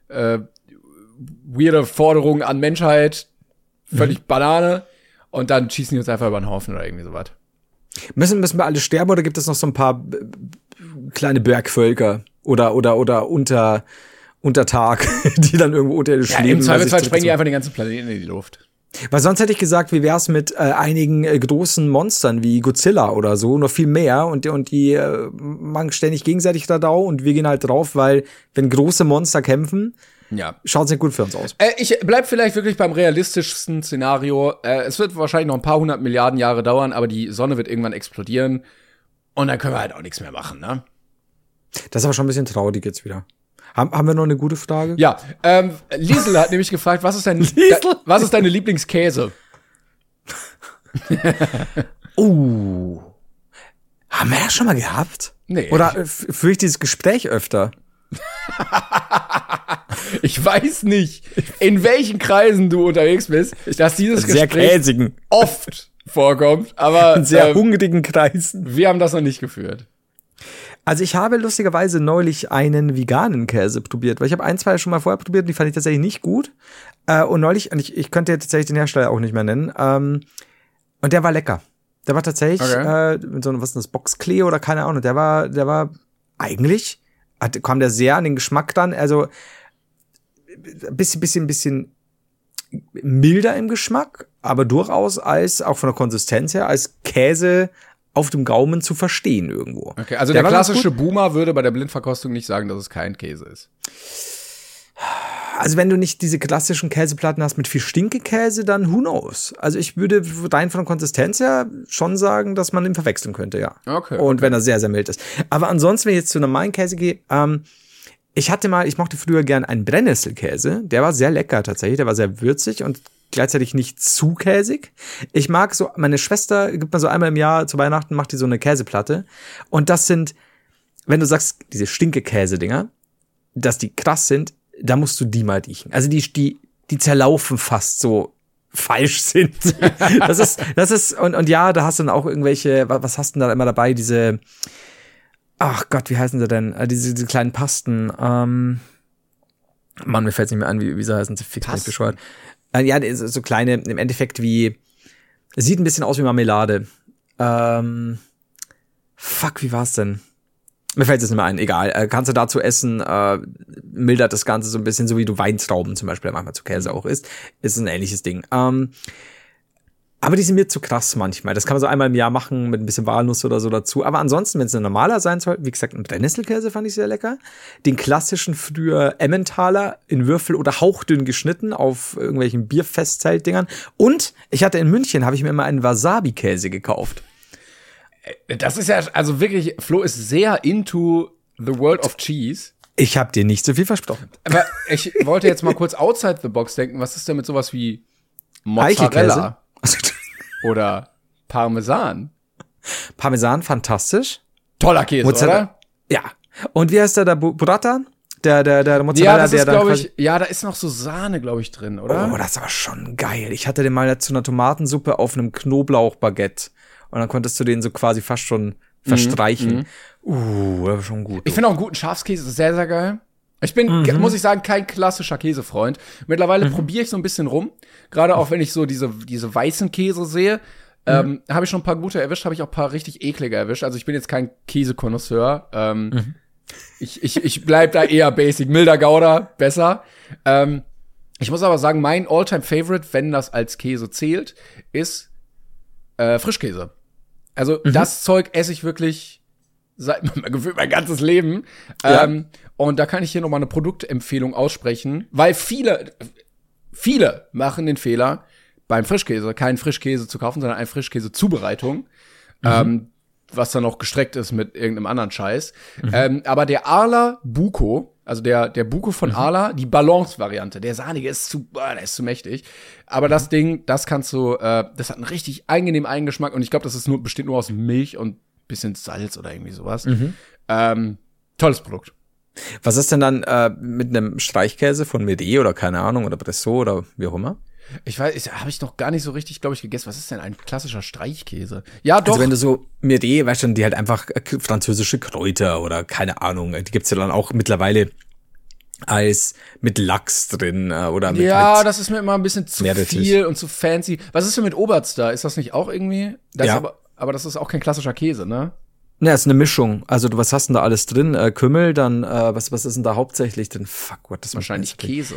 weirde Forderungen an Menschheit, völlig Banane, und dann schießen die uns einfach über den Haufen oder irgendwie sowas. Müssen wir alle sterben oder gibt es noch so ein paar kleine Bergvölker oder unter Tag, die dann irgendwo unterirdisch leben? Im Zweifelsfall sprengen die einfach den ganzen Planeten in die Luft. Weil sonst hätte ich gesagt, wie wär's mit einigen großen Monstern wie Godzilla oder so, noch viel mehr und die machen ständig gegenseitig da und wir gehen halt drauf, weil wenn große Monster kämpfen, schaut's nicht gut für uns aus. Ich bleib vielleicht wirklich beim realistischsten Szenario. Es wird wahrscheinlich noch ein paar 100 Milliarden Jahre dauern, aber die Sonne wird irgendwann explodieren und dann können wir halt auch nichts mehr machen, ne? Das ist aber schon ein bisschen traurig jetzt wieder. Haben wir noch eine gute Frage? Ja, Liesel hat nämlich gefragt, was ist deine Lieblingskäse? Haben wir ja schon mal gehabt? Nee. Oder führe ich dieses Gespräch öfter? Ich weiß nicht, in welchen Kreisen du unterwegs bist, dass dieses sehr Gespräch käsigen oft vorkommt, aber in sehr hungrigen Kreisen. Wir haben das noch nicht geführt. Also ich habe lustigerweise neulich einen veganen Käse probiert, weil ich habe 1, 2 schon mal vorher probiert und die fand ich tatsächlich nicht gut. Und neulich, und ich könnte tatsächlich den Hersteller auch nicht mehr nennen, und der war lecker. Der war tatsächlich mit so einem, was ist das, Boxklee oder keine Ahnung, der war eigentlich, kam der sehr an den Geschmack dann, also bisschen milder im Geschmack, aber durchaus als, auch von der Konsistenz her, als Käse auf dem Gaumen zu verstehen irgendwo. Okay, also der klassische Boomer würde bei der Blindverkostung nicht sagen, dass es kein Käse ist. Also wenn du nicht diese klassischen Käseplatten hast mit viel Stinkekäse, dann who knows? Also ich würde rein von der Konsistenz her schon sagen, dass man ihn verwechseln könnte, ja. Okay. Und wenn er sehr, sehr mild ist. Aber ansonsten, wenn ich jetzt zu normalen Käse gehe, ich mochte früher gern einen Brennnesselkäse. Der war sehr lecker tatsächlich, der war sehr würzig und gleichzeitig nicht zu käsig. Ich mag so, meine Schwester gibt mir so einmal im Jahr zu Weihnachten, macht die so eine Käseplatte. Und das sind, wenn du sagst, diese Stinkekäse-Dinger, dass die krass sind, da musst du die mal riechen. Also die zerlaufen fast so falsch sind. Das ist, und ja, da hast du dann auch irgendwelche, was hast du denn da immer dabei? Diese, ach Gott, wie heißen sie denn? Diese kleinen Pasten, Mann, mir fällt's nicht mehr an, wie sie heißen, sie fix nicht bescheuert. Ja, so kleine, im Endeffekt wie, sieht ein bisschen aus wie Marmelade. Wie war's denn? Mir fällt es nicht mehr ein, egal. Kannst du dazu essen, mildert das Ganze so ein bisschen, so wie du Weintrauben zum Beispiel manchmal zu Käse auch isst. Ist ein ähnliches Ding. Aber die sind mir zu krass manchmal. Das kann man so einmal im Jahr machen mit ein bisschen Walnuss oder so dazu. Aber ansonsten, wenn es ein normaler sein soll, wie gesagt, ein Brennnesselkäse fand ich sehr lecker. Den klassischen früher Emmentaler in Würfel oder hauchdünn geschnitten auf irgendwelchen Bierfestzeltdingern. Und ich hatte in München, habe ich mir immer einen Wasabi-Käse gekauft. Das ist ja, also wirklich, Flo ist sehr into the world of cheese. Ich habe dir nicht so viel versprochen. Aber ich wollte jetzt mal kurz outside the box denken. Was ist denn mit sowas wie Mozzarella? oder Parmesan. Parmesan, fantastisch. Toller Käse, oder? Ja. Und wie heißt der Burrata? Der Mozzarella, ja, das ist, der glaube ich, ja, da ist noch so Sahne, glaube ich, drin, oder? Oh, das ist aber schon geil. Ich hatte den mal zu einer Tomatensuppe auf einem Knoblauchbaguette. Und dann konntest du den so quasi fast schon verstreichen. Das war schon gut. Ich finde auch einen guten Schafskäse sehr, sehr geil. Ich bin, muss ich sagen, kein klassischer Käsefreund. Mittlerweile probiere ich so ein bisschen rum. Gerade auch, wenn ich so diese weißen Käse sehe. Habe ich schon ein paar gute erwischt, habe ich auch ein paar richtig eklige erwischt. Also ich bin jetzt kein Käsekonnoisseur. Ich bleib da eher basic. Milder Gouda, besser. Ich muss aber sagen, mein All-Time-Favorite, wenn das als Käse zählt, ist Frischkäse. Also das Zeug esse ich wirklich seit gefühlt mein ganzes Leben. Ja. Und da kann ich hier noch mal eine Produktempfehlung aussprechen, weil viele machen den Fehler, beim Frischkäse keinen Frischkäse zu kaufen, sondern eine Frischkäse-Zubereitung. Was dann noch gestreckt ist mit irgendeinem anderen Scheiß. Aber der Arla Buco, also der Buco von Arla, die Balance-Variante, der sahnige ist der ist zu mächtig. Aber das Ding, das kannst du, das hat einen richtig angenehmen Eigengeschmack und ich glaube, besteht nur aus Milch und bisschen Salz oder irgendwie sowas. Tolles Produkt. Was ist denn dann mit einem Streichkäse von Mede oder keine Ahnung oder Bressot oder wie auch immer? Ich weiß, habe ich noch gar nicht so richtig, glaube ich, gegessen. Was ist denn ein klassischer Streichkäse? Ja, doch. Also wenn du so Mede, weißt du, die halt einfach französische Kräuter oder keine Ahnung, die gibt's ja dann auch mittlerweile als mit Lachs drin oder mit das ist mir immer ein bisschen zu viel und zu fancy. Was ist denn mit Oberster? Ist das nicht auch irgendwie? Das ja. Aber das ist auch kein klassischer Käse, ne? Ja, ist eine Mischung. Also was hast denn da alles drin? Kümmel, dann was ist denn da hauptsächlich drin? Fuck, what ist wahrscheinlich Käse.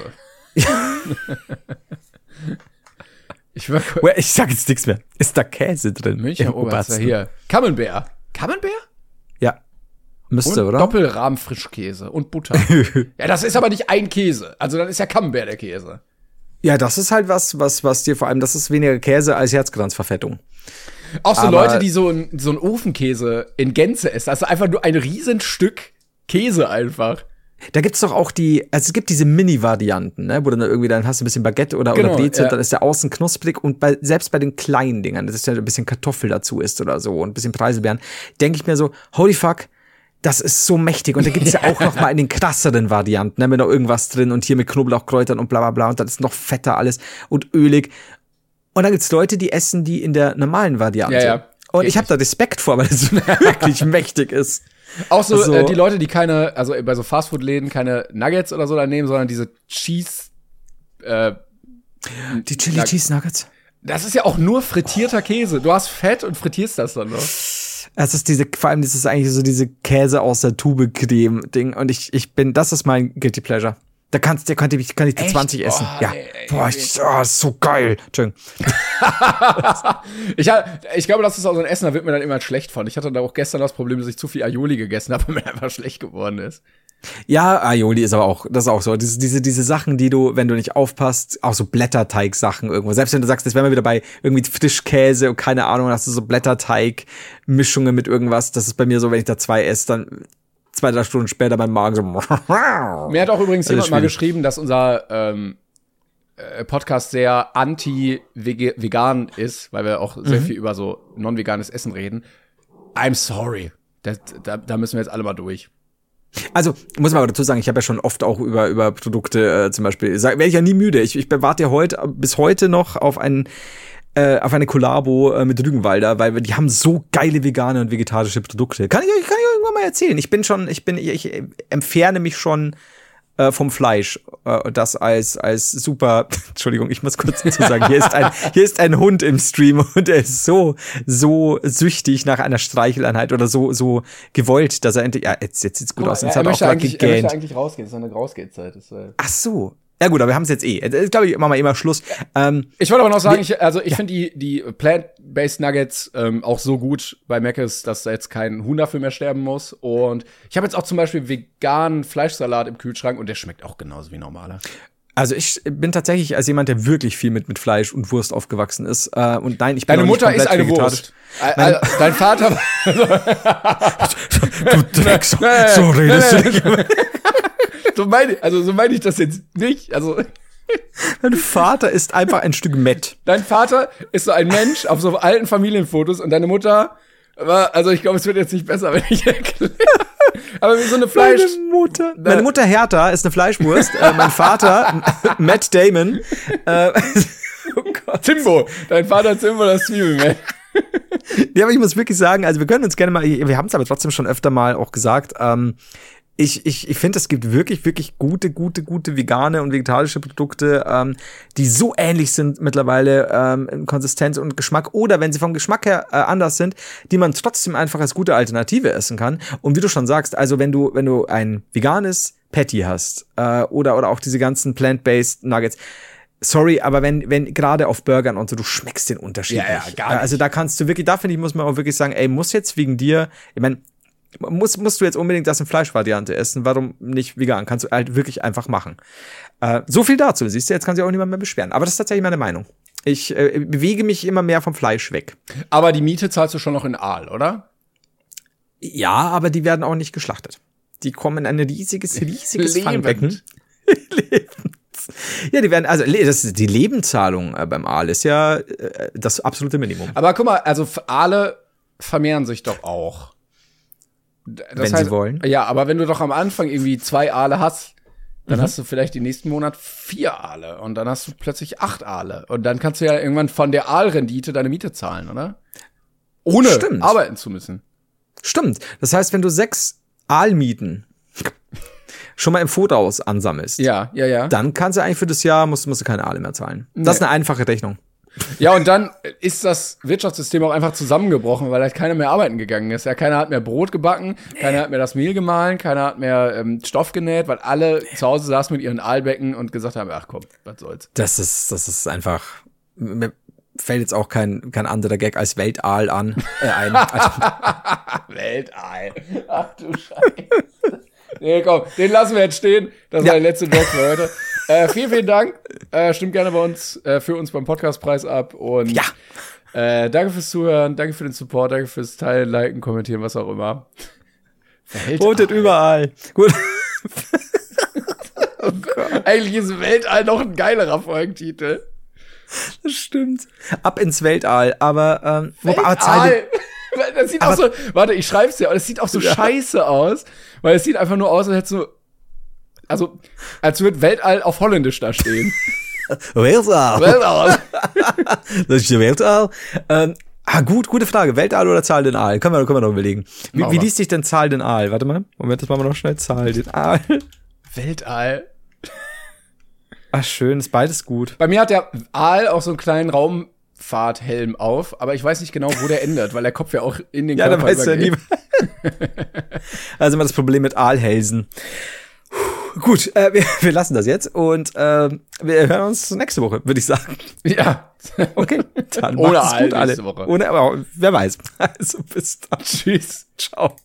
Ich sag jetzt nichts mehr. Ist da Käse drin? Münchner Oberster hier. Camembert. Camembert? Ja. Müsste, und oder? Doppelrahm-Frischkäse und Butter. Ja, das ist aber nicht ein Käse. Also dann ist ja Camembert der Käse. Ja, das ist halt was dir vor allem, das ist weniger Käse als Herzkranzverfettung. Auch so Leute, die so ein Ofenkäse in Gänze essen. Also einfach nur ein Riesenstück Käse einfach. Da gibt's doch auch es gibt diese Mini-Varianten, ne, wo dann irgendwie, dann hast du ein bisschen Baguette oder Brezel, dann ist der außen knusprig und selbst bei den kleinen Dingern, das ist ja ein bisschen Kartoffel dazu ist oder so und ein bisschen Preiselbeeren, denke ich mir so, holy fuck, das ist so mächtig. Und da gibt's ja auch noch mal in den krasseren Varianten, ne, mit noch irgendwas drin und hier mit Knoblauchkräutern und bla bla bla und dann ist noch fetter alles und ölig. Und dann gibt's Leute, die essen die in der normalen Variante. Ja. Und ich habe da Respekt vor, weil das wirklich mächtig ist. Auch so die Leute, die also bei so Fastfood-Läden keine Nuggets oder so da nehmen, sondern diese Cheese die Chili Cheese Nuggets. Das ist ja auch nur frittierter Käse. Du hast Fett und frittierst das dann noch. Es ist vor allem, das ist eigentlich so diese Käse aus der Tube-Creme-Ding. Und das ist mein Guilty Pleasure. Da kann ich zu 20 essen. Ja. Boah, ist so geil. Entschuldigung. Ich glaube, das ist auch so ein Essen, da wird mir dann immer schlecht von. Ich hatte da auch gestern das Problem, dass ich zu viel Aioli gegessen habe und mir einfach schlecht geworden ist. Ja, Aioli ist aber auch, das ist auch so. Diese Sachen, die du, wenn du nicht aufpasst, auch so Blätterteig-Sachen irgendwo. Selbst wenn du sagst, jetzt wären wir wieder bei irgendwie Frischkäse und keine Ahnung, hast du so Blätterteig-Mischungen mit irgendwas. Das ist bei mir so, wenn ich da 2 esse, dann 2-3 Stunden später beim Magen so. Mir hat auch übrigens jemand mal geschrieben, dass unser Podcast sehr anti-vegan ist, weil wir auch sehr viel über so non-veganes Essen reden. I'm sorry. Da müssen wir jetzt alle mal durch. Also, muss man aber dazu sagen, ich habe ja schon oft auch über Produkte zum Beispiel, werde ich ja nie müde. Ich bewarte ja bis heute noch auf eine Kollabo mit Rügenwalder, weil die haben so geile vegane und vegetarische Produkte. Kann ich irgendwann mal erzählen. Ich entferne mich schon vom Fleisch, das als super, Entschuldigung, ich muss kurz dazu sagen, hier ist ein Hund im Stream und er ist so süchtig nach einer Streicheleinheit oder so gewollt, dass er endlich, jetzt sieht's gut aus. Er möchte eigentlich rausgehen, das ist eine Rausgehzeit. Ach so. Ja gut, aber wir haben es jetzt Ich glaube, ich mache mal immer Schluss. Ich wollte aber noch sagen, ich finde die Plant-Based Nuggets auch so gut bei Mc's, dass da jetzt kein Huhn dafür mehr sterben muss. Und ich habe jetzt auch zum Beispiel veganen Fleischsalat im Kühlschrank und der schmeckt auch genauso wie normaler. Also ich bin tatsächlich als jemand, der wirklich viel mit Fleisch und Wurst aufgewachsen ist. Und nein, ich bin Deine Mutter ist eine Wurst. Dein Vater. Du Dreck, so redest du nicht. So meine ich das jetzt nicht. Also Dein Vater ist einfach ein Stück Mett. Dein Vater ist so ein Mensch auf so alten Familienfotos und deine Mutter also ich glaube, es wird jetzt nicht besser, wenn ich erkläre. Aber wie so eine Meine Mutter Hertha ist eine Fleischwurst. Mein Vater Matt Damon. Oh Gott. Timbo. Dein Vater Timbo, das Zwiebelmännchen. Ja, aber ich muss wirklich sagen, also wir können uns gerne mal, wir haben es aber trotzdem schon öfter mal auch gesagt, ich finde, es gibt wirklich, wirklich gute vegane und vegetarische Produkte, die so ähnlich sind mittlerweile in Konsistenz und Geschmack oder wenn sie vom Geschmack her anders sind, die man trotzdem einfach als gute Alternative essen kann. Und wie du schon sagst, also wenn du ein veganes Patty hast oder auch diese ganzen plant-based Nuggets, sorry, aber wenn gerade auf Burgern und so, du schmeckst den Unterschied nicht. Ja, gar nicht. Also da kannst du wirklich, da finde ich, muss man auch wirklich sagen, ey, muss jetzt wegen dir, ich meine, musst du jetzt unbedingt das in Fleischvariante essen? Warum nicht vegan? Kannst du halt wirklich einfach machen. So viel dazu. Siehst du, jetzt kann sich auch niemand mehr beschweren. Aber das ist tatsächlich meine Meinung. Ich bewege mich immer mehr vom Fleisch weg. Aber die Miete zahlst du schon noch in Aal, oder? Ja, aber die werden auch nicht geschlachtet. Die kommen in ein riesiges Fangbecken. Ja, die werden, also die Lebenszahlung beim Aal ist ja das absolute Minimum. Aber guck mal, also Aale vermehren sich doch auch. Wenn sie wollen. Ja, aber wenn du doch am Anfang irgendwie 2 Aale hast, dann hast du vielleicht den nächsten Monat 4 Aale und dann hast du plötzlich 8 Aale. Und dann kannst du ja irgendwann von der Aalrendite deine Miete zahlen, oder? Ohne arbeiten zu müssen. Stimmt. Das heißt, wenn du 6 Aalmieten schon mal im Voraus ansammelst, ja. dann kannst du eigentlich für das Jahr, musst du keine Aale mehr zahlen. Das ist eine einfache Rechnung. Ja, und dann ist das Wirtschaftssystem auch einfach zusammengebrochen, weil halt keiner mehr arbeiten gegangen ist. Ja, keiner hat mehr Brot gebacken, keiner hat mehr das Mehl gemahlen, keiner hat mehr Stoff genäht, weil alle zu Hause saßen mit ihren Aalbecken und gesagt haben, ach komm, was soll's. Das ist einfach, mir fällt jetzt auch kein anderer Gag als Weltaal ein. Weltaal. Ach du Scheiße. Nee, komm, den lassen wir jetzt stehen. Das war der letzte Joke für heute. Vielen Dank. Stimmt gerne bei uns, für uns beim Podcastpreis ab. Und danke fürs Zuhören, danke für den Support, danke fürs Teilen, Liken, Kommentieren, was auch immer. Votet überall. Gut. Oh Gott. Eigentlich ist Weltall noch ein geilerer Folgentitel. Das stimmt. Ab ins Weltall, aber Weltall. Das sieht auch so, warte, ich schreib's dir, aber das sieht auch so scheiße aus, weil es sieht einfach nur aus, als hättest du, also, als würde Weltall auf Holländisch da stehen. Weltall. Das ist der Weltall. Gute Frage. Weltall oder Zahl den Aal? Können wir noch überlegen. Wie liest sich denn Zahl den Aal? Warte mal. Moment, das machen wir noch schnell. Zahl den Aal. Weltall. Ach, schön. Ist beides gut. Bei mir hat der Aal auch so einen kleinen Raumfahrthelm auf, aber ich weiß nicht genau, wo der endet, weil der Kopf ja auch in den Körper übergeht. Ja, da weißt du ja nie. Also immer das Problem mit Aalhälsen. Gut, wir lassen das jetzt und wir hören uns nächste Woche, würde ich sagen. Ja. Okay, dann ohne macht's gut, nächste Woche. Aber wer weiß. Also bis dann. Tschüss. Ciao.